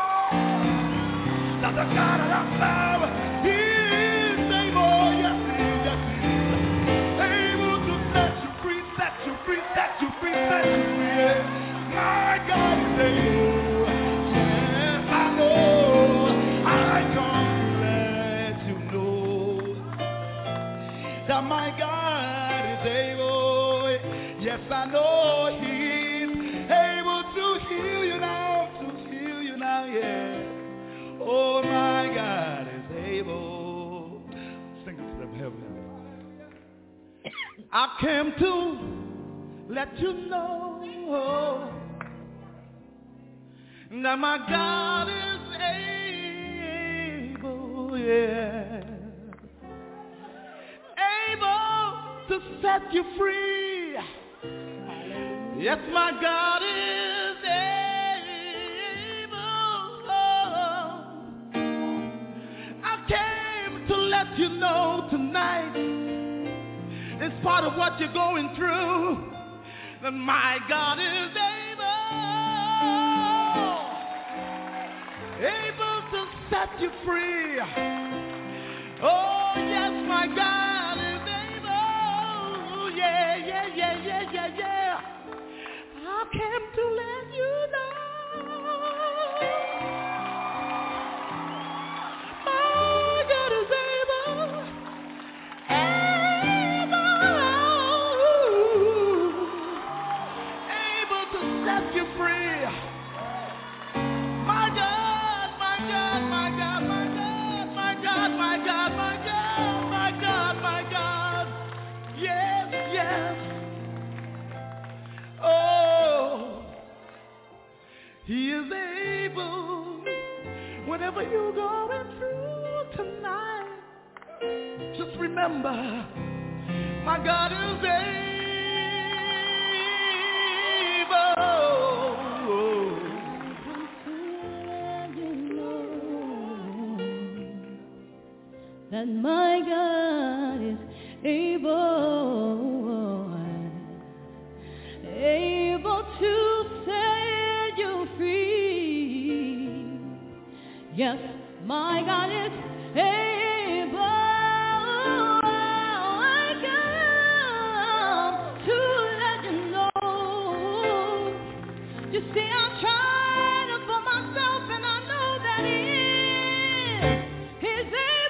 that the God that I serve, he is able. Yes, he is. Able to set you free, set you free, set you free, set you free. Yes. My God is able. Yes, I know. I come to let you know that my God is able. Yes, I know he's able to heal you now, yeah. Oh, my God is able. Sing it to them, heaven. I came to let you know that my God is able, yeah. Able to set you free. Yes, my God is able. I came to let you know tonight, in spite of what you're going through, that my God is able to set you free. Oh, yes, my God is able. Yeah, yeah, yeah, yeah, yeah, yeah. I came to let you know my God is able, able to set you free. My God, my God, my God, my God, my God, my God, my God, my God, my God. Yes, yes. Oh, he is able. Whatever you're going through tonight, just remember, my God is able. That my God is able to set you free. Yes, my God is able. I come to let you know. You see, I'm trying for myself, and I know that He is. He's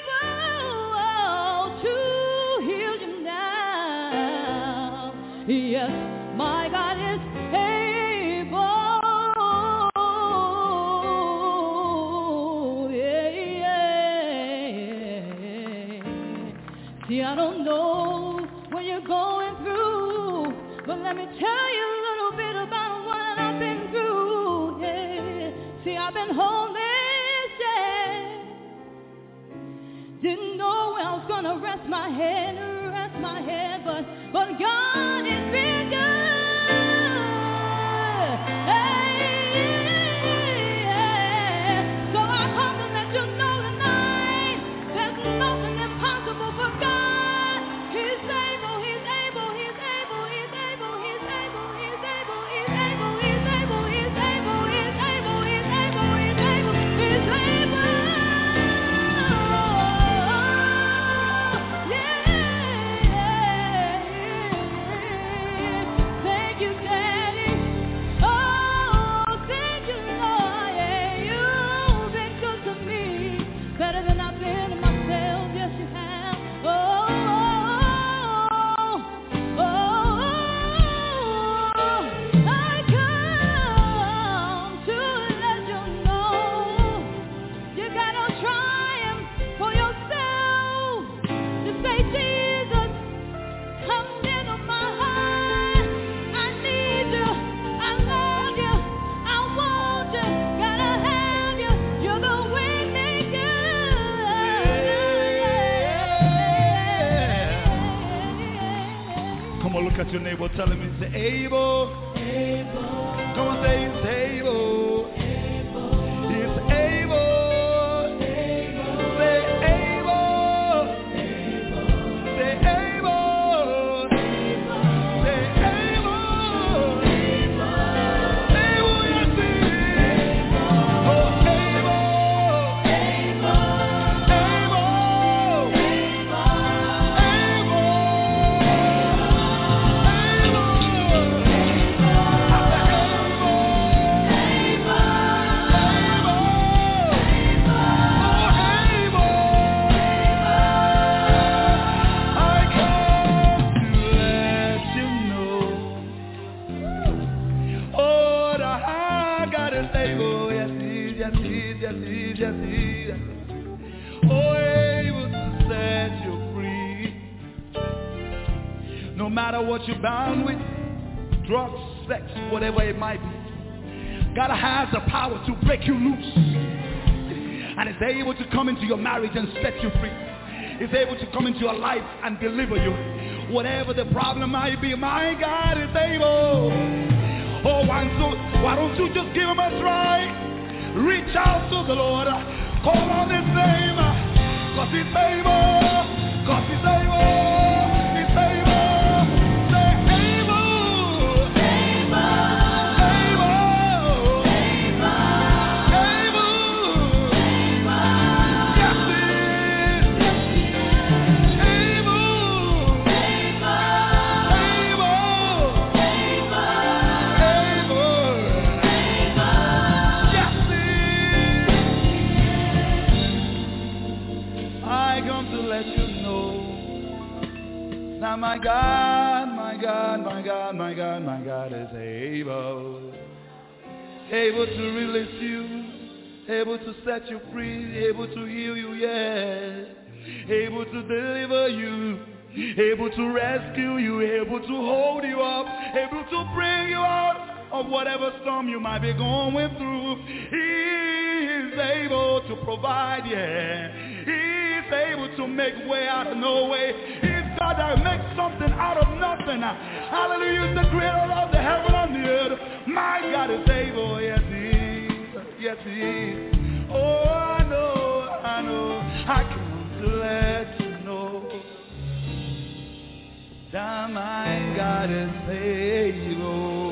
able to heal you now. Yes, my God is able. Yeah, yeah. See, I don't know what you're going through, but let me tell you a little bit about what I've been through. Yeah. See, I've been homeless, yeah. Didn't know where I was gonna rest my head, but God has been good. So I come to let you know tonight, there's nothing impossible for God. He's able, He's able, He's able, He's able, He's able, He's able, He's able, He's able, He's able, He's able, He's able, He's able, He's able. Thank you, Daddy. Oh, thank you, Lord. Yeah, you've been good to me, better than I've been to myself. Yes, you have. Oh, I come to let you know you got no triumph for yourself. Just say, Jesus, come into my heart. I need you. I love you. I want you. Gotta have you. You're the way maker. Come on, look at your neighbor, tell him he's able. Come on, say he's able. matter what you're bound with, drugs, sex, whatever it might be, God has the power to break you loose. And is able to come into your marriage and set you free. Is able to come into your life and deliver you. Whatever the problem might be, my God is able. Oh, why don't you just give him a try? Reach out to the Lord. Call on his name. Cause he's able. Cause he's able. He's able. Say able. Now my God, my God, my God, my God, my God is able. Able to release you, able to set you free, able to heal you, yes. Able to deliver you, able to rescue you, able to hold you up, able to bring you out of whatever storm you might be going through. He is able to provide, yeah. He is able to make way out of no way. God that makes something out of nothing. Hallelujah, is the creator of the heaven and the earth. My God is able, yes he is, yes he is. Oh, I know, I come to let you know that my God is able.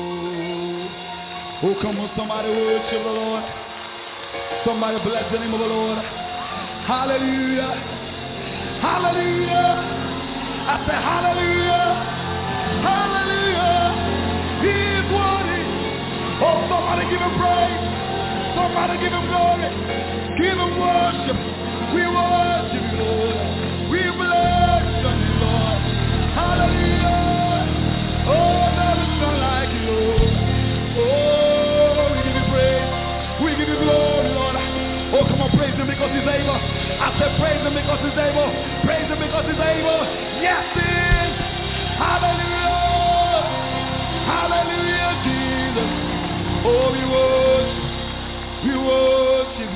Oh, come on, somebody worship the Lord. Somebody bless the name of the Lord. Hallelujah, hallelujah. I say hallelujah, hallelujah, he is worthy. Oh, somebody give him praise, somebody give him glory, give him worship. We worship you, Lord, we bless you, Lord. Hallelujah, oh, there is none like you, Lord. Oh, we give you praise, we give you glory, Lord. Oh, come on, praise him because he's able. I said praise him because he's able. Praise him because he's able. Yes, he is. Hallelujah. Hallelujah, Jesus. Oh, we worship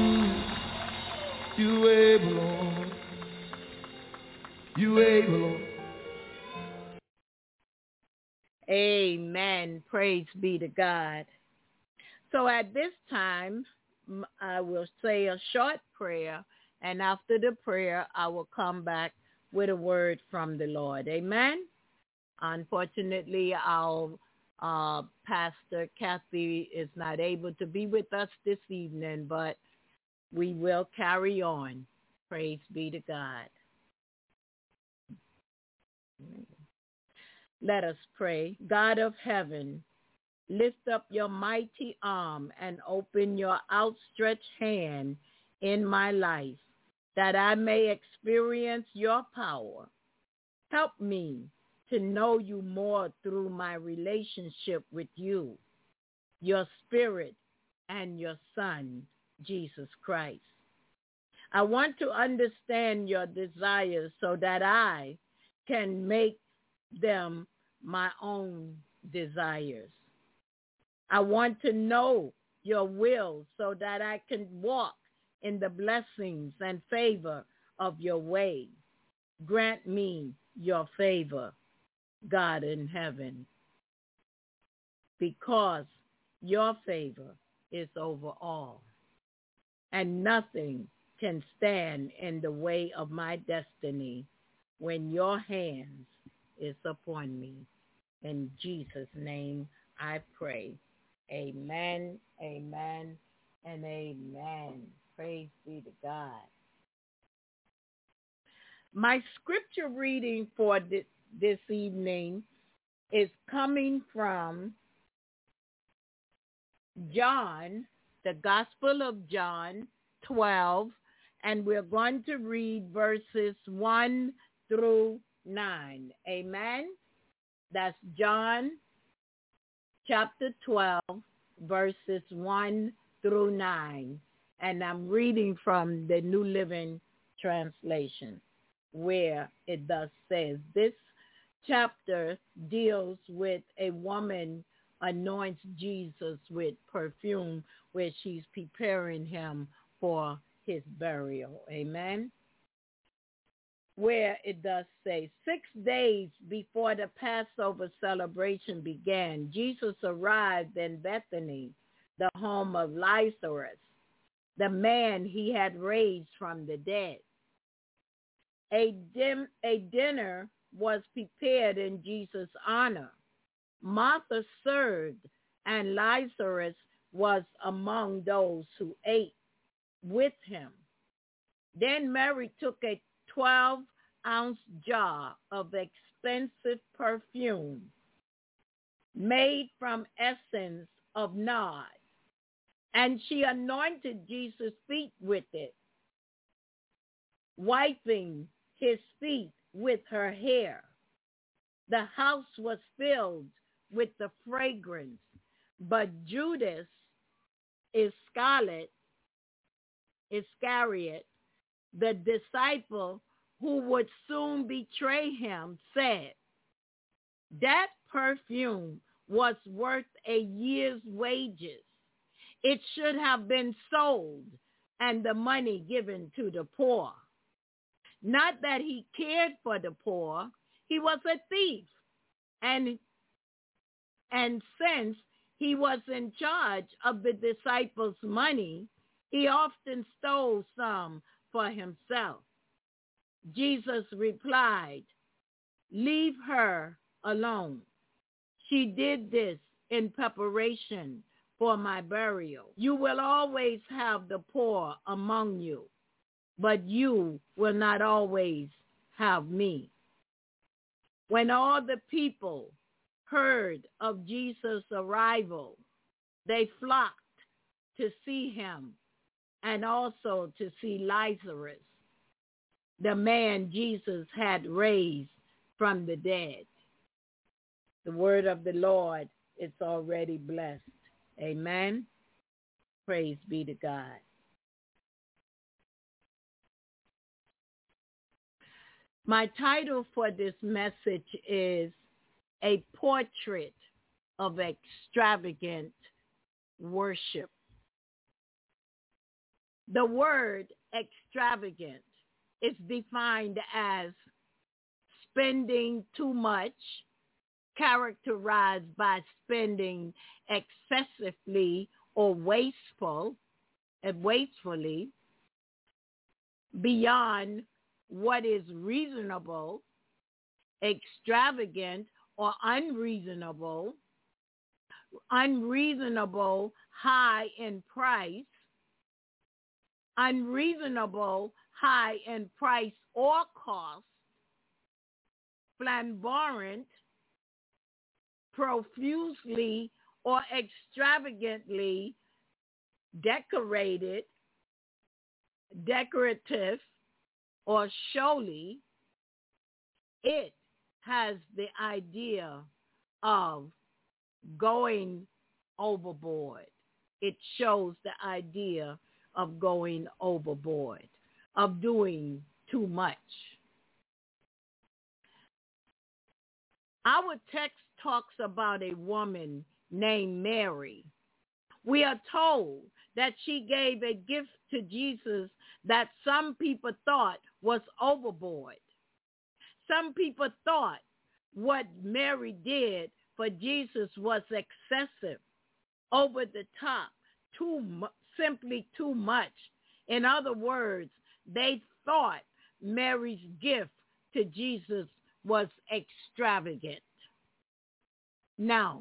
you. You able, Lord. You able, Lord. Amen. Praise be to God. So at this time, I will say a short prayer, and after the prayer, I will come back with a word from the Lord. Amen. Unfortunately, our Pastor Kathy is not able to be with us this evening, but we will carry on. Praise be to God. Let us pray. God of heaven, lift up your mighty arm and open your outstretched hand in my life, that I may experience your power. Help me to know you more through my relationship with you, your Spirit, and your Son, Jesus Christ. I want to understand your desires so that I can make them my own desires. I want to know your will so that I can walk in the blessings and favor of your way. Grant me your favor, God in heaven, because your favor is over all, and nothing can stand in the way of my destiny when your hands is upon me. In Jesus' name I pray. Amen, amen, and amen. Praise be to God. My scripture reading for this evening is coming from John, the Gospel of John 12, and we're going to read verses 1 through 9. Amen? That's John chapter 12, verses 1 through 9. And I'm reading from the New Living Translation, where it thus says, "This chapter deals with a woman anoints Jesus with perfume where she's preparing him for his burial. Amen. Where it does say, 6 days before the Passover celebration began, Jesus arrived in Bethany, the home of Lazarus, the man he had raised from the dead. A dinner was prepared in Jesus' honor. Martha served, and Lazarus was among those who ate with him. Then Mary took a 12-ounce jar of expensive perfume made from essence of nard, and she anointed Jesus' feet with it, wiping his feet with her hair. The house was filled with the fragrance, but Judas Iscariot, the disciple who would soon betray him, said, "That perfume was worth a year's wages. It should have been sold and the money given to the poor." Not that he cared for the poor, he was a thief. And since he was in charge of the disciples' money, he often stole some for himself. Jesus replied, "Leave her alone. She did this in preparation for my burial. You will always have the poor among you, but you will not always have me." When all the people heard of Jesus' arrival, they flocked to see him and also to see Lazarus, the man Jesus had raised from the dead. The word of the Lord is already blessed. Amen. Praise be to God. My title for this message is A Portrait of Extravagant Worship. The word extravagant is defined as spending too much, characterized by spending excessively or wastefully beyond what is reasonable, extravagant or unreasonable high in price, unreasonable high in price or cost, flamboyant, profusely or extravagantly decorated, decorative, or showy. It has the idea of going overboard. It shows the idea of going overboard, of doing too much. Our text talks about a woman named Mary. We are told that she gave a gift to Jesus that some people thought was overboard. Some people thought what Mary did for Jesus was excessive, over the top, simply too much. In other words, they thought Mary's gift to Jesus was extravagant. Now,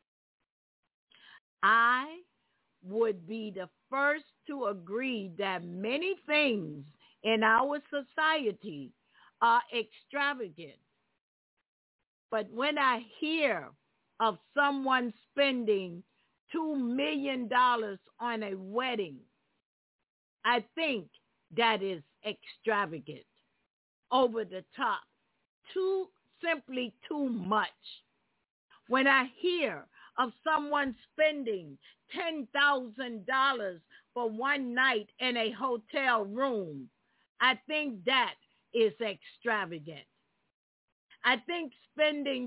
I would be the first to agree that many things in our society are extravagant. But when I hear of someone spending $2 million on a wedding, I think that is extravagant, over the top, simply too much. When I hear of someone spending $10,000 for one night in a hotel room, I think that is extravagant. I think spending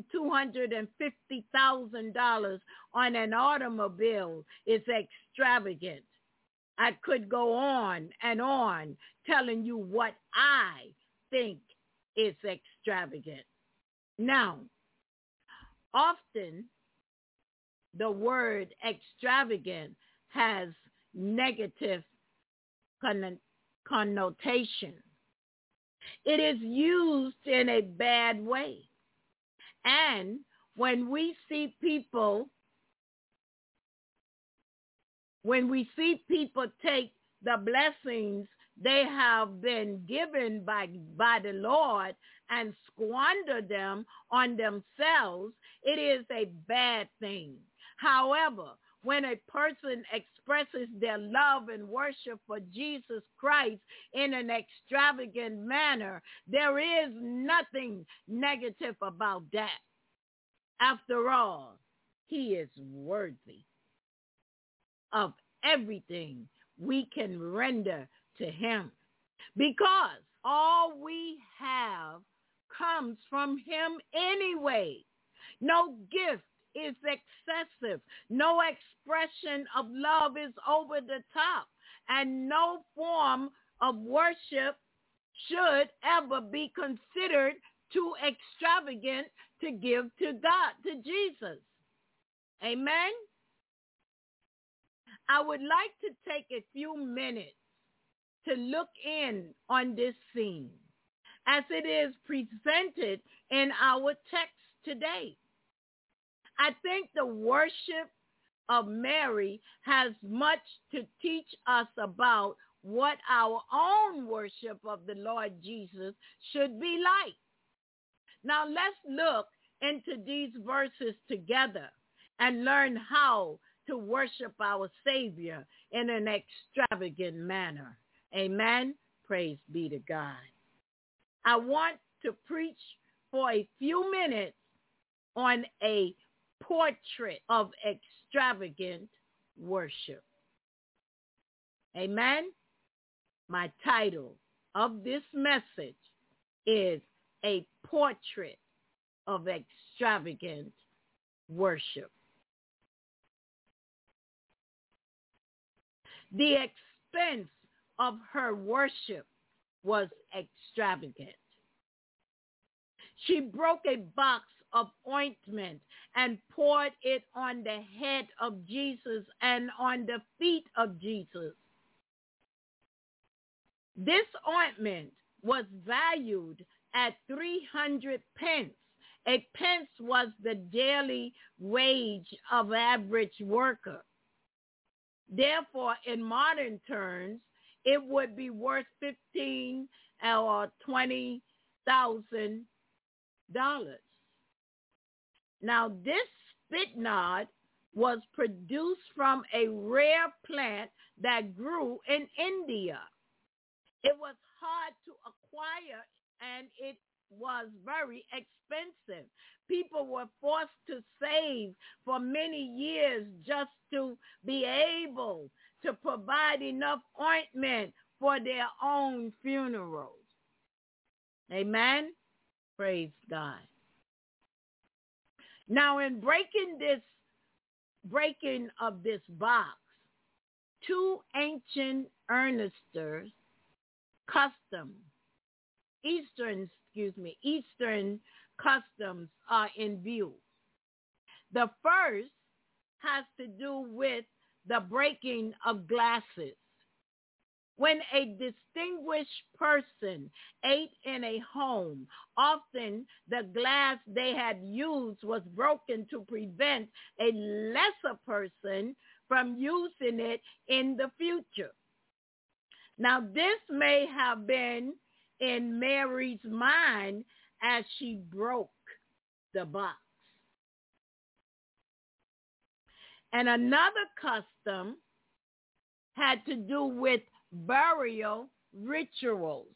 $250,000 on an automobile is extravagant. I could go on and on telling you what I think is extravagant. Now, often the word extravagant has negative connotation. It is used in a bad way. And when we see people take the blessings they have been given by the Lord and squander them on themselves, it is a bad thing. However, when a person expresses their love and worship for Jesus Christ in an extravagant manner, there is nothing negative about that. After all, he is worthy of everything we can render to him, because all we have comes from him anyway. No gift is excessive. No expression of love is over the top. And no form of worship should ever be considered too extravagant to give to God, to Jesus. Amen? I would like to take a few minutes to look in on this scene as it is presented in our text today. I think the worship of Mary has much to teach us about what our own worship of the Lord Jesus should be like. Now let's look into these verses together and learn how to worship our Savior in an extravagant manner. Amen. Praise be to God. I want to preach for a few minutes on a portrait of extravagant worship. Amen. My title of this message is A Portrait of Extravagant Worship. The expense of her worship was extravagant. She broke a box of ointment and poured it on the head of Jesus and on the feet of Jesus. This ointment was valued at 300 pence. A pence was the daily wage of average worker. Therefore, in modern terms, it would be worth $15,000 or $20,000. Now, this spikenard was produced from a rare plant that grew in India. It was hard to acquire and it was very expensive. People were forced to save for many years just to be able to provide enough ointment for their own funerals. Amen? Praise God. Now, in breaking of this box, two ancient Eastern customs are in view. The first has to do with the breaking of glasses. When a distinguished person ate in a home, often the glass they had used was broken to prevent a lesser person from using it in the future. Now, this may have been in Mary's mind as she broke the box. And another custom had to do with burial rituals.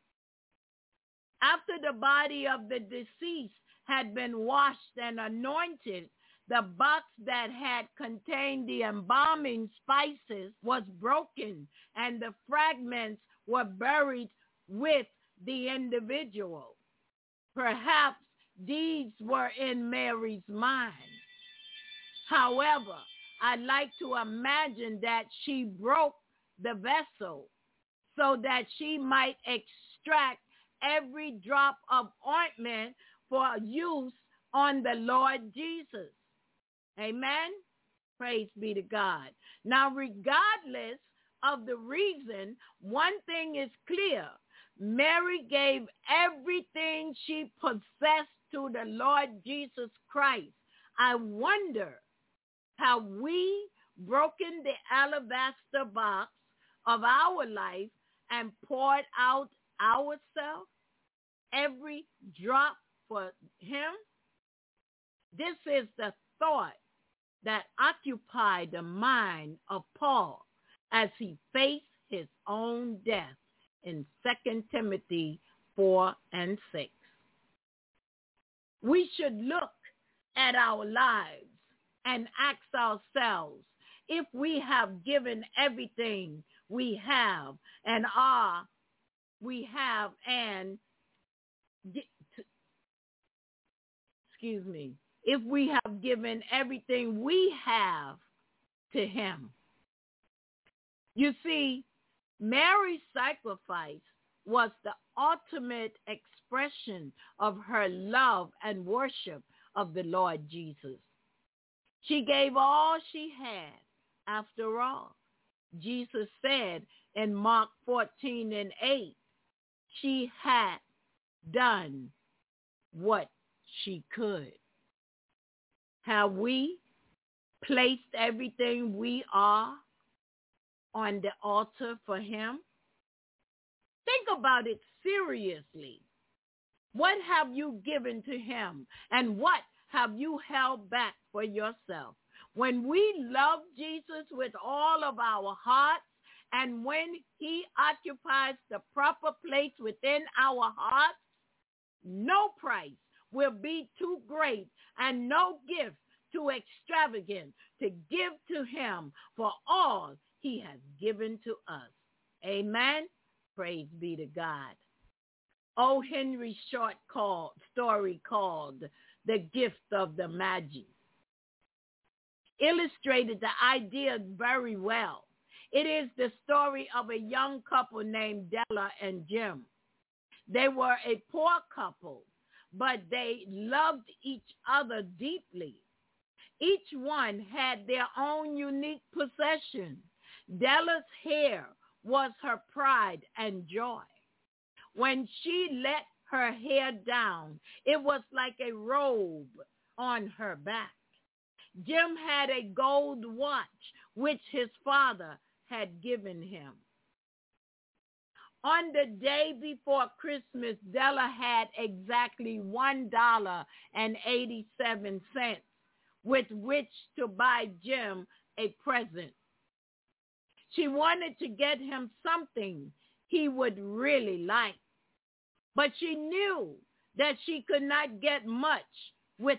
After the body of the deceased had been washed and anointed, the box that had contained the embalming spices was broken and the fragments were buried with the individual. Perhaps These were in Mary's mind. However, I like to imagine that she broke the vessel so that she might extract every drop of ointment for use on the Lord Jesus. Amen? Praise be to God. Now, regardless of the reason, one thing is clear. Mary gave everything she possessed to the Lord Jesus Christ. I wonder, have we broken the alabaster box of our life and poured out ourselves, every drop for him? This is the thought that occupied the mind of Paul as he faced his own death in 2 Timothy 4 and 6. We should look at our lives and ask ourselves if we have given everything we have and if we have given everything we have to him. You see, Mary's sacrifice was the ultimate expression of her love and worship of the Lord Jesus. She gave all she had. After all, Jesus said in Mark 14 and 8, she had done what she could. Have we placed everything we are on the altar for him? Think about it seriously. What have you given to him, and what have you held back for yourself? When we love Jesus with all of our hearts, and when he occupies the proper place within our hearts, no price will be too great and no gift too extravagant to give to him for all he has given to us. Amen. Praise be to God. O. Henry's short story called The Gift of the Magi illustrated the idea very well. It is the story of a young couple named Della and Jim. They were a poor couple, but they loved each other deeply. Each one had their own unique possession. Della's hair was her pride and joy. When she let her hair down, it was like a robe on her back. Jim had a gold watch, which his father had given him. On the day before Christmas, Della had exactly $1.87 with which to buy Jim a present. She wanted to get him something he would really like, but she knew that she could not get much with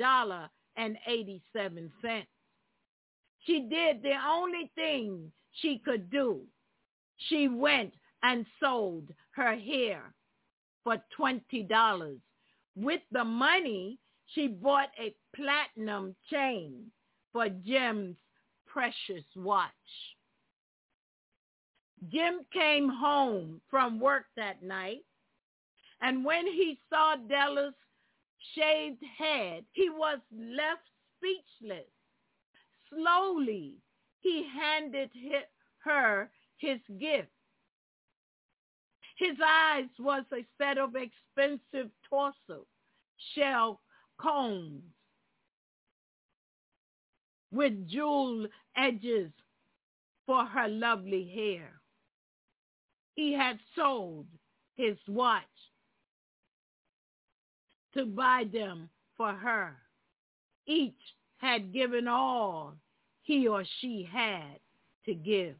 $1.87. She did the only thing she could do. She went and sold her hair for $20. With the money, she bought a platinum chain for Jim's precious watch. Jim came home from work that night, and when he saw Della's shaved head, he was left speechless. Slowly, he handed her his gift. His eyes was a set of expensive torso shell combs with jewel edges for her lovely hair. He had sold his watch to buy them for her. Each had given all he or she had to give.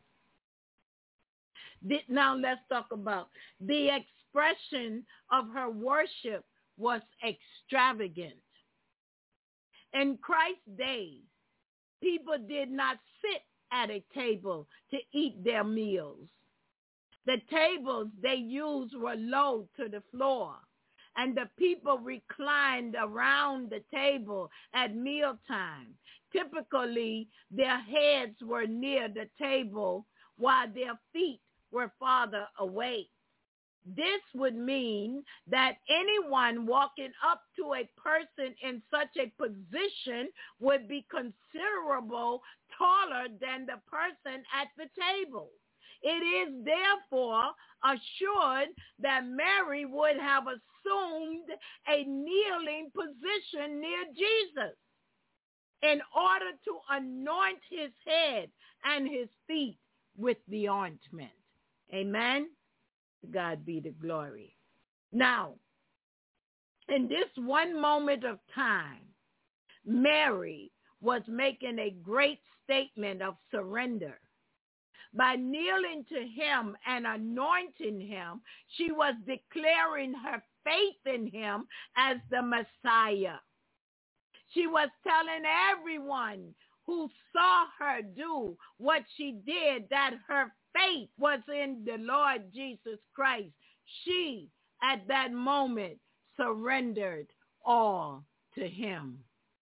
Now let's talk about the expression of her worship was extravagant. In Christ's days, people did not sit at a table to eat their meals. The tables they used were low to the floor, and the people reclined around the table at mealtime. Typically, their heads were near the table while their feet were farther away. This would mean that anyone walking up to a person in such a position would be considerable taller than the person at the table. It is therefore assured that Mary would have assumed a kneeling position near Jesus in order to anoint his head and his feet with the ointment. Amen. To God be the glory. Now, in this one moment of time, Mary was making a great statement of surrender. By kneeling to him and anointing him, she was declaring her faith in him as the Messiah. She was telling everyone who saw her do what she did that her faith was in the Lord Jesus Christ. She, at that moment, surrendered all to him.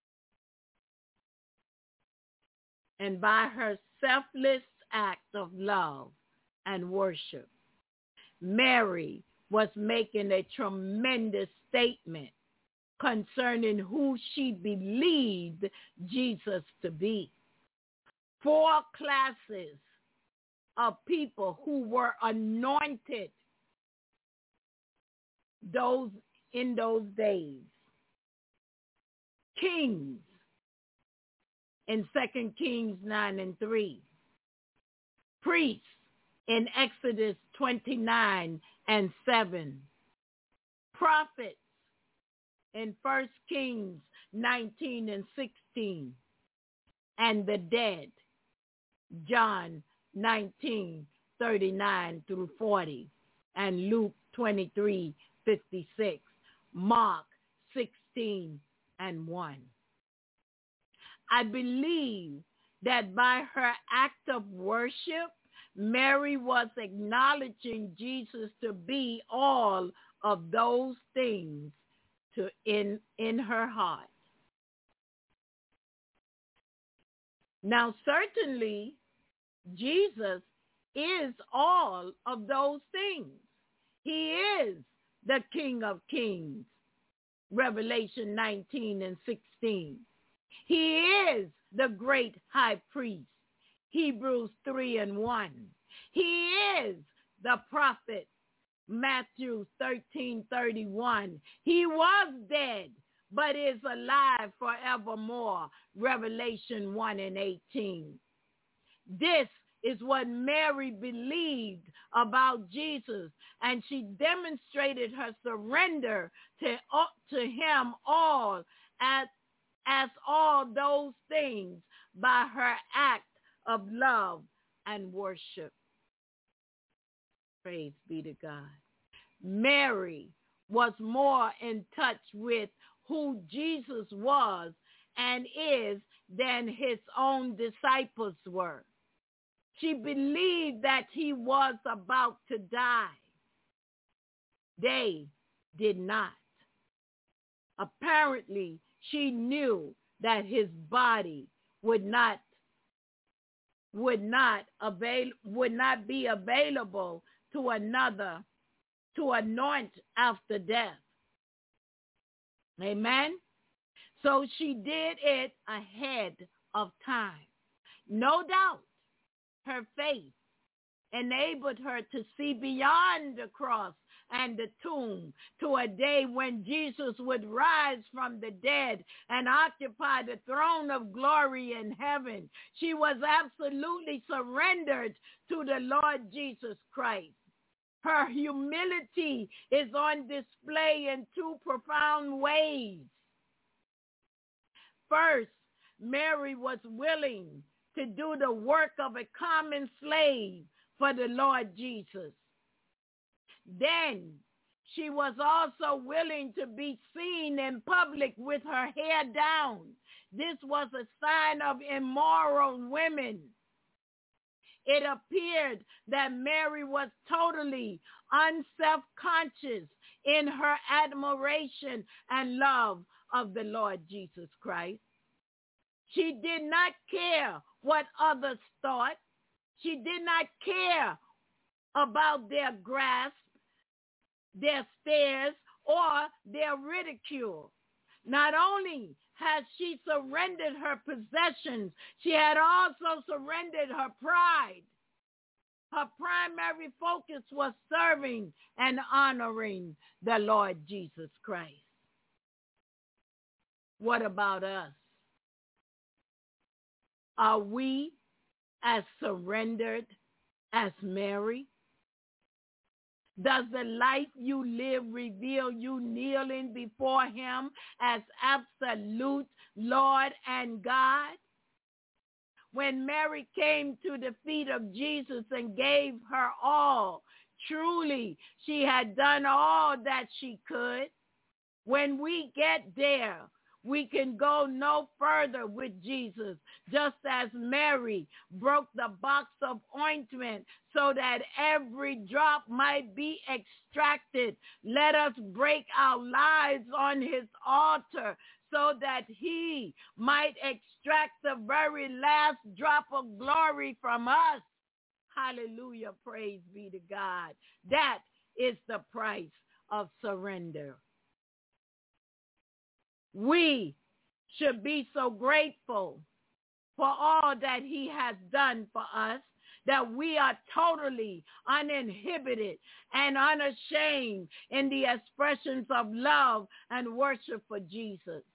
And by her selfless act of love and worship, Mary was making a tremendous statement concerning who she believed Jesus to be. 4 classes of people who were anointed in those days. Kings in 2 Kings 9:3. Priests in Exodus 29:7. Prophets in 1 Kings 19:16. And the dead, John 19:39-40, and Luke 23:56, Mark 16:1. I believe that by her act of worship, Mary was acknowledging Jesus to be all of those things in her heart. Now, certainly, Jesus is all of those things. He is the King of Kings, Revelation 19:16. He is the great high priest, Hebrews 3:1. He is the prophet, Matthew 13:31. He was dead, but is alive forevermore, Revelation 1:18. This is what Mary believed about Jesus, and she demonstrated her surrender to him all as all those things by her act of love and worship. Praise be to God. Mary was more in touch with who Jesus was and is than his own disciples were. She believed that he was about to die. They did not. Apparently, she knew that his body would not be available to another to anoint after death. Amen. So she did it ahead of time. No doubt, her faith enabled her to see beyond the cross and the tomb to a day when Jesus would rise from the dead and occupy the throne of glory in heaven. She was absolutely surrendered to the Lord Jesus Christ. Her humility is on display in 2 profound ways. First, Mary was willing to do the work of a common slave for the Lord Jesus. Then she was also willing to be seen in public with her hair down. This was a sign of immoral women. It appeared that Mary was totally unself-conscious in her admiration and love of the Lord Jesus Christ. She did not care what others thought. She did not care about their grasp, their stares, or their ridicule. Not only has she surrendered her possessions, she had also surrendered her pride. Her primary focus was serving and honoring the Lord Jesus Christ. What about us? Are we as surrendered as Mary? Does the life you live reveal you kneeling before him as absolute Lord and God? When Mary came to the feet of Jesus and gave her all, truly she had done all that she could. When we get there, we can go no further with Jesus, just as Mary broke the box of ointment so that every drop might be extracted. Let us break our lives on his altar so that he might extract the very last drop of glory from us. Hallelujah, praise be to God. That is the price of surrender. We should be so grateful for all that he has done for us that we are totally uninhibited and unashamed in the expressions of love and worship for Jesus.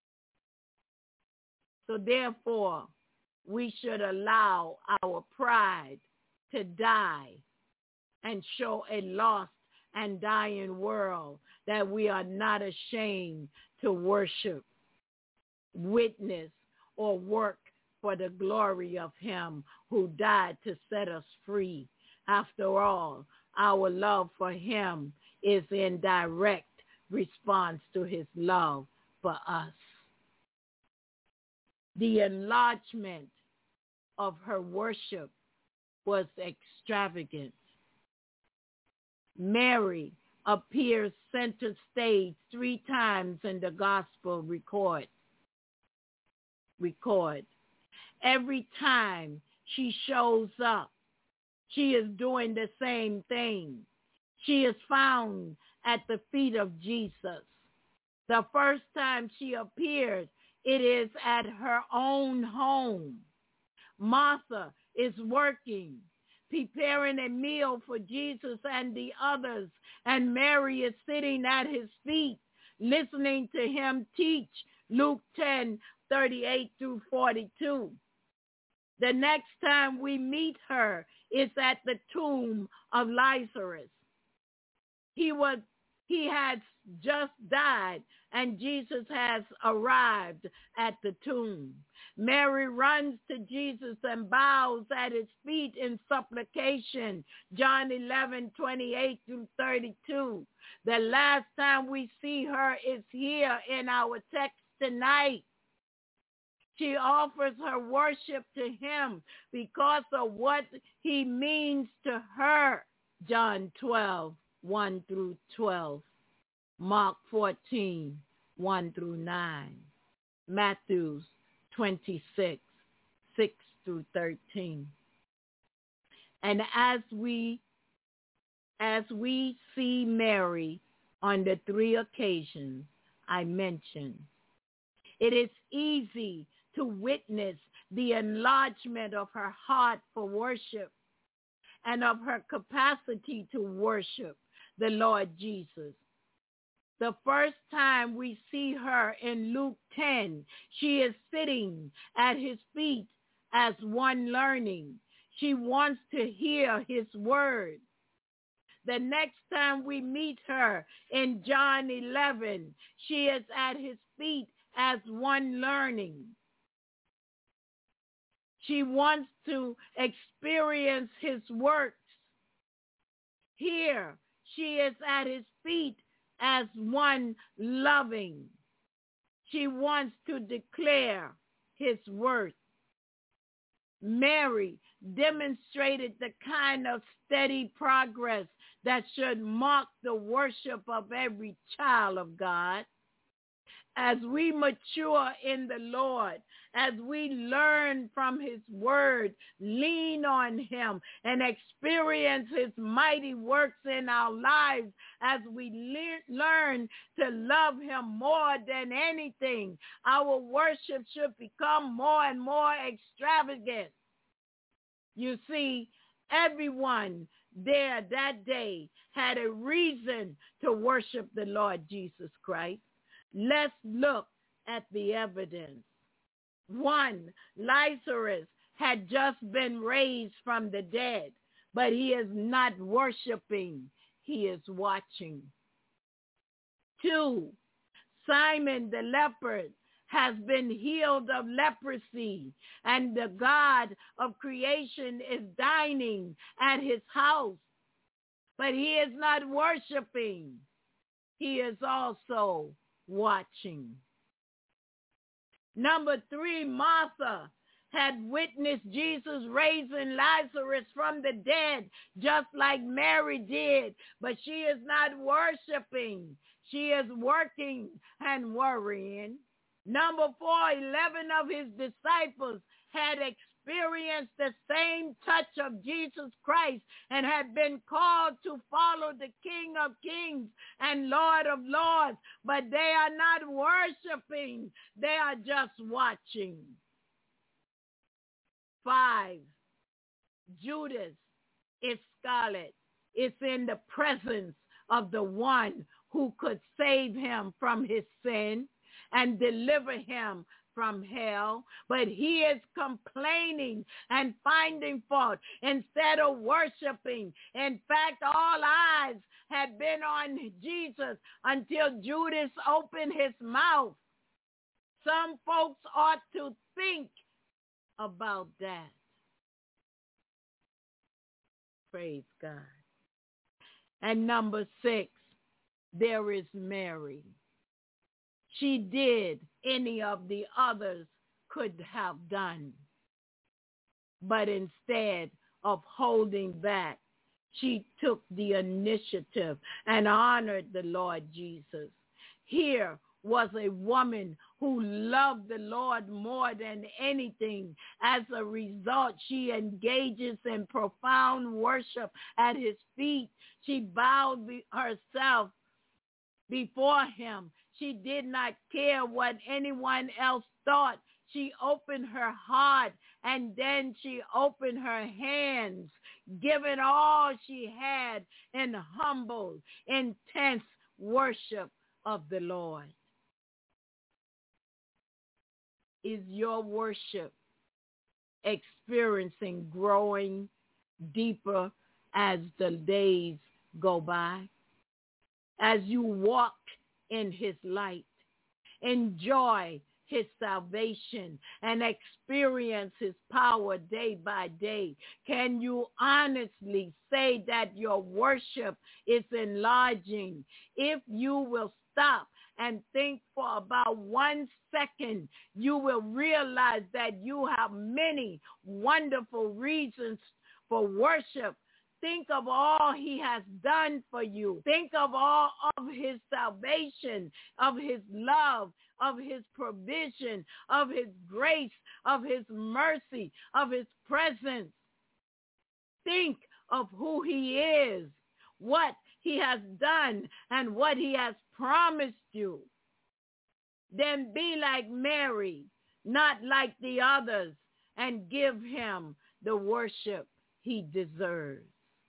So therefore, we should allow our pride to die and show a lost and dying world that we are not ashamed to worship, witness, or work for the glory of him who died to set us free. After all, our love for him is in direct response to his love for us. The enlargement of her worship was extravagant. Mary appears center stage 3 times in the gospel record. Every time she shows up, she is doing the same thing. She is found at the feet of Jesus. The first time she appeared, it is at her own home. Martha is working, preparing a meal for Jesus and the others, and Mary is sitting at his feet, listening to him teach. Luke 10:38-42. The next time we meet her is at the tomb of Lazarus. He had just died, and Jesus has arrived at the tomb. Mary runs to Jesus and bows at his feet in supplication. John 11:28-32. The last time we see her is here in our text tonight. She offers her worship to him because of what he means to her. John 12:1-12. Mark 14:1-9. Matthew 26:6-13. And as we see Mary on the 3 occasions I mentioned, it is easy to witness the enlargement of her heart for worship and of her capacity to worship the Lord Jesus. The first time we see her in Luke 10, she is sitting at his feet as one learning. She wants to hear his word. The next time we meet her in John 11, she is at his feet as one learning. She wants to experience his works. Here, she is at his feet as one loving. She wants to declare his worth. Mary demonstrated the kind of steady progress that should mark the worship of every child of God. As we mature in the Lord, as we learn from his word, lean on him, and experience his mighty works in our lives, as we learn to love him more than anything, our worship should become more and more extravagant. You see, everyone there that day had a reason to worship the Lord Jesus Christ. Let's look at the evidence. 1, Lazarus had just been raised from the dead, but he is not worshiping. He is watching. 2, Simon the leper has been healed of leprosy, and the God of creation is dining at his house, but he is not worshiping. He is also watching. Number 3, Martha had witnessed Jesus raising Lazarus from the dead, just like Mary did, but she is not worshiping. She is working and worrying. Number 4, 11 of his disciples had experienced the same touch of Jesus Christ and had been called to follow the King of Kings and Lord of Lords, but they are not worshiping. They are just watching. 5, Judas Iscariot is in the presence of the one who could save him from his sin and deliver him from hell, but he is complaining and finding fault instead of worshiping. In fact, all eyes had been on Jesus until Judas opened his mouth. Some folks ought to think about that. Praise God. And number 6, there is Mary. She did any of the others could have done. But instead of holding back, she took the initiative and honored the Lord Jesus. Here was a woman who loved the Lord more than anything. As a result, she engages in profound worship at his feet. She bowed herself before him. She did not care what anyone else thought. She opened her heart and then she opened her hands, giving all she had in humble, intense worship of the Lord. Is your worship experiencing growing deeper as the days go by? As you walk in his light, enjoy his salvation, and experience his power day by day, can you honestly say that your worship is enlarging? If you will stop and think for about 1 second, you will realize that you have many wonderful reasons for worship. Think of all he has done for you. Think of all of his salvation, of his love, of his provision, of his grace, of his mercy, of his presence. Think of who he is, what he has done, and what he has promised you. Then be like Mary, not like the others, and give him the worship he deserves.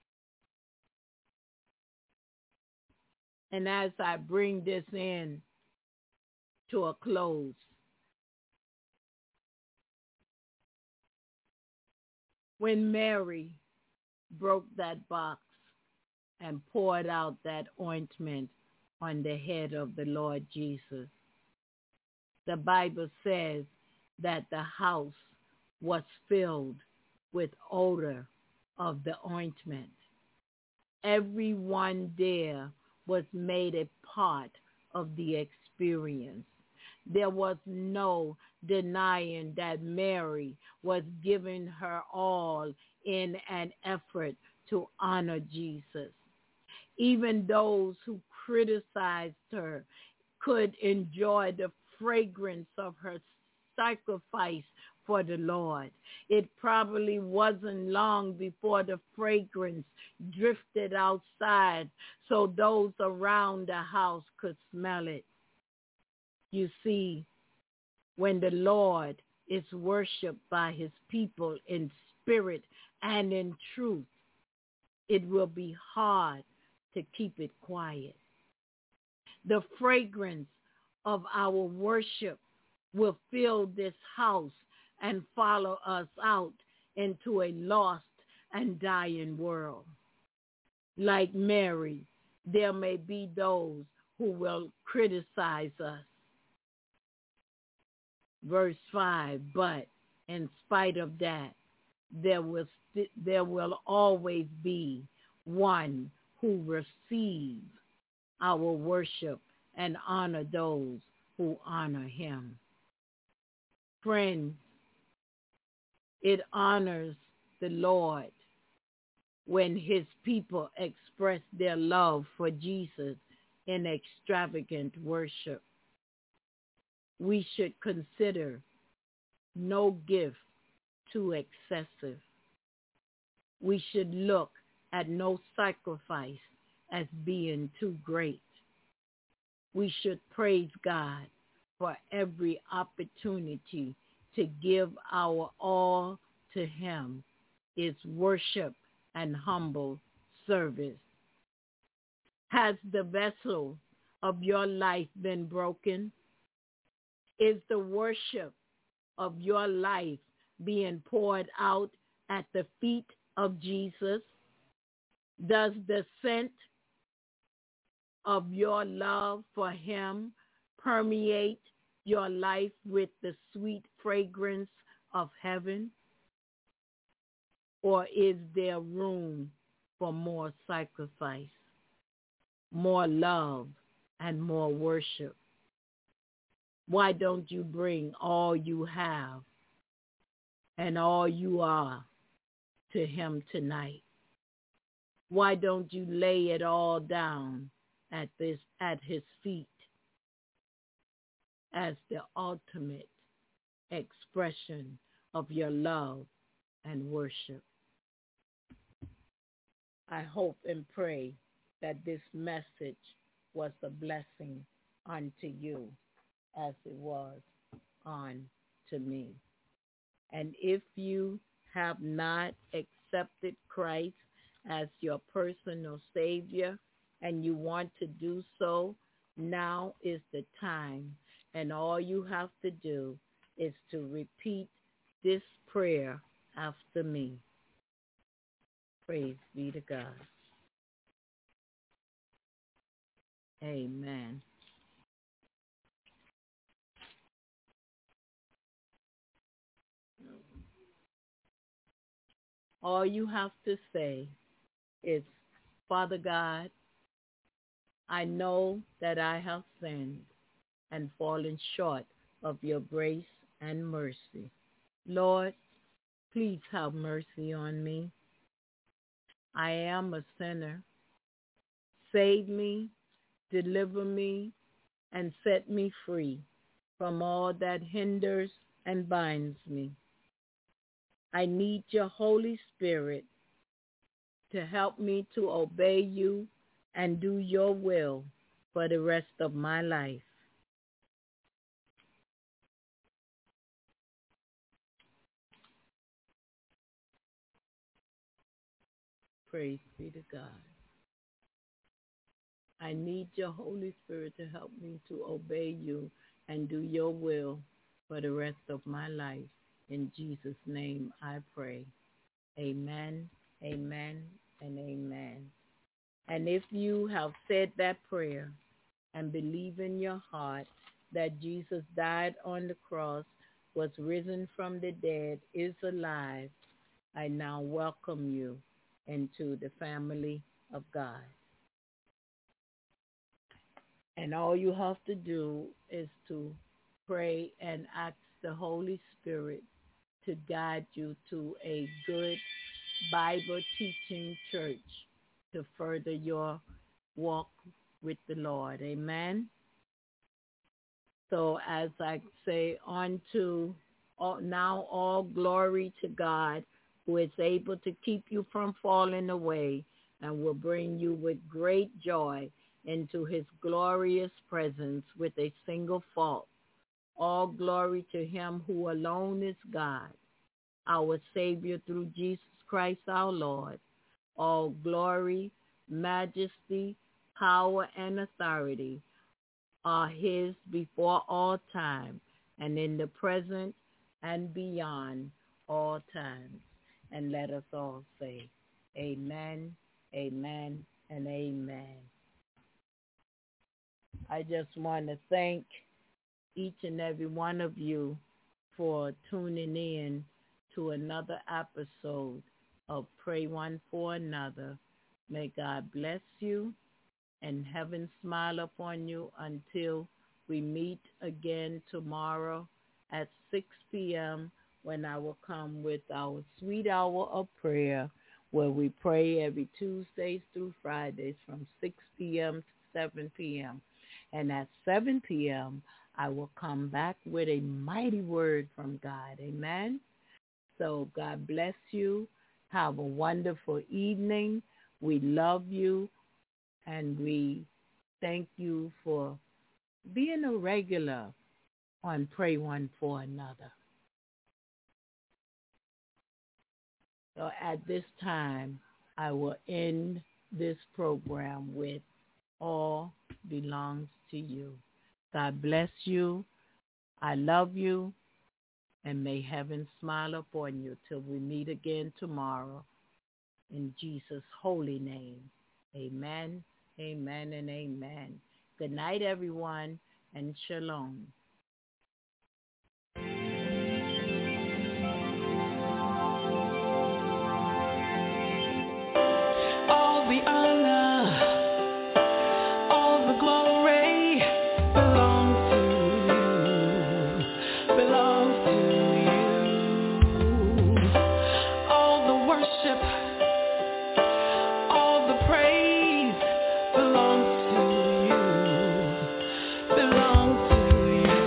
And as I bring this in to a close, when Mary broke that box and poured out that ointment on the head of the Lord Jesus, the Bible says that the house was filled with odor of the ointment. Everyone there was made a part of the experience. There was no denying that Mary was giving her all in an effort to honor Jesus. Even those who criticized her could enjoy the fragrance of her sacrifice for the Lord. It probably wasn't long before the fragrance drifted outside so those around the house could smell it. You see, when the Lord is worshiped by his people in spirit and in truth, it will be hard to keep it quiet. The fragrance of our worship will fill this house and follow us out into a lost and dying world. Like Mary, there may be those who will criticize us. Verse 5, but in spite of that, there will always be one who receive our worship and honor those who honor him. Friends, it honors the Lord when his people express their love for Jesus in extravagant worship. We should consider no gift too excessive. We should look at no sacrifice as being too great. We should praise God for every opportunity to give our all to him, is worship and humble service. Has the vessel of your life been broken? Is the worship of your life being poured out at the feet of Jesus? Does the scent of your love for him permeate your life with the sweet fragrance of heaven? Or is there room for more sacrifice, more love, and more worship? Why don't you bring all you have and all you are to him tonight? Why don't you lay it all down at his feet as the ultimate expression of your love and worship? I hope and pray that this message was a blessing unto you as it was unto me. And if you have not accepted Christ as your personal Savior and you want to do so, now is the time. And all you have to do is to repeat this prayer after me. Praise be to God. Amen. All you have to say is, Father God, I know that I have sinned and fallen short of your grace and mercy. Lord, please have mercy on me. I am a sinner. Save me, deliver me, and set me free from all that hinders and binds me. I need your Holy Spirit to help me to obey you and do your will for the rest of my life. Praise be to God. I need your Holy Spirit to help me to obey you and do your will for the rest of my life. In Jesus' name I pray. Amen, amen, and amen. And if you have said that prayer and believe in your heart that Jesus died on the cross, was risen from the dead, is alive, I now welcome you into the family of God. And all you have to do is to pray and ask the Holy Spirit to guide you to a good Bible teaching church to further your walk with the Lord. Amen. So as I say, now all glory to God, who is able to keep you from falling away and will bring you with great joy into his glorious presence with a single fault. All glory to him who alone is God, our Savior through Jesus Christ our Lord. All glory, majesty, power, and authority are his before all time and in the present and beyond all times. And let us all say, amen, amen, and amen. I just want to thank each and every one of you for tuning in to another episode of Pray One for Another. May God bless you and heaven smile upon you until we meet again tomorrow at 6 p.m. when I will come with our sweet hour of prayer, where we pray every Tuesdays through Fridays from 6 p.m. to 7 p.m. And at 7 p.m., I will come back with a mighty word from God. Amen. So God bless you. Have a wonderful evening. We love you, and we thank you for being a regular on Pray One for Another. So at this time, I will end this program with All Belongs to You. God bless you. I love you. And may heaven smile upon you till we meet again tomorrow. In Jesus' holy name. Amen, amen, and amen. Good night, everyone, and shalom. All the honor, all the glory belongs to you, belongs to you. All the worship, all the praise belongs to you, belongs to you.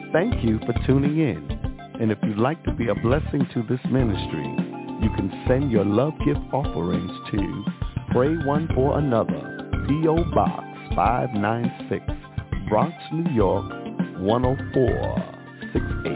Thank you for tuning in. And if you'd like to be a blessing to this ministry, you can send your love gift offerings to Pray One for Another, P.O. Box 596, Bronx, New York, 10468.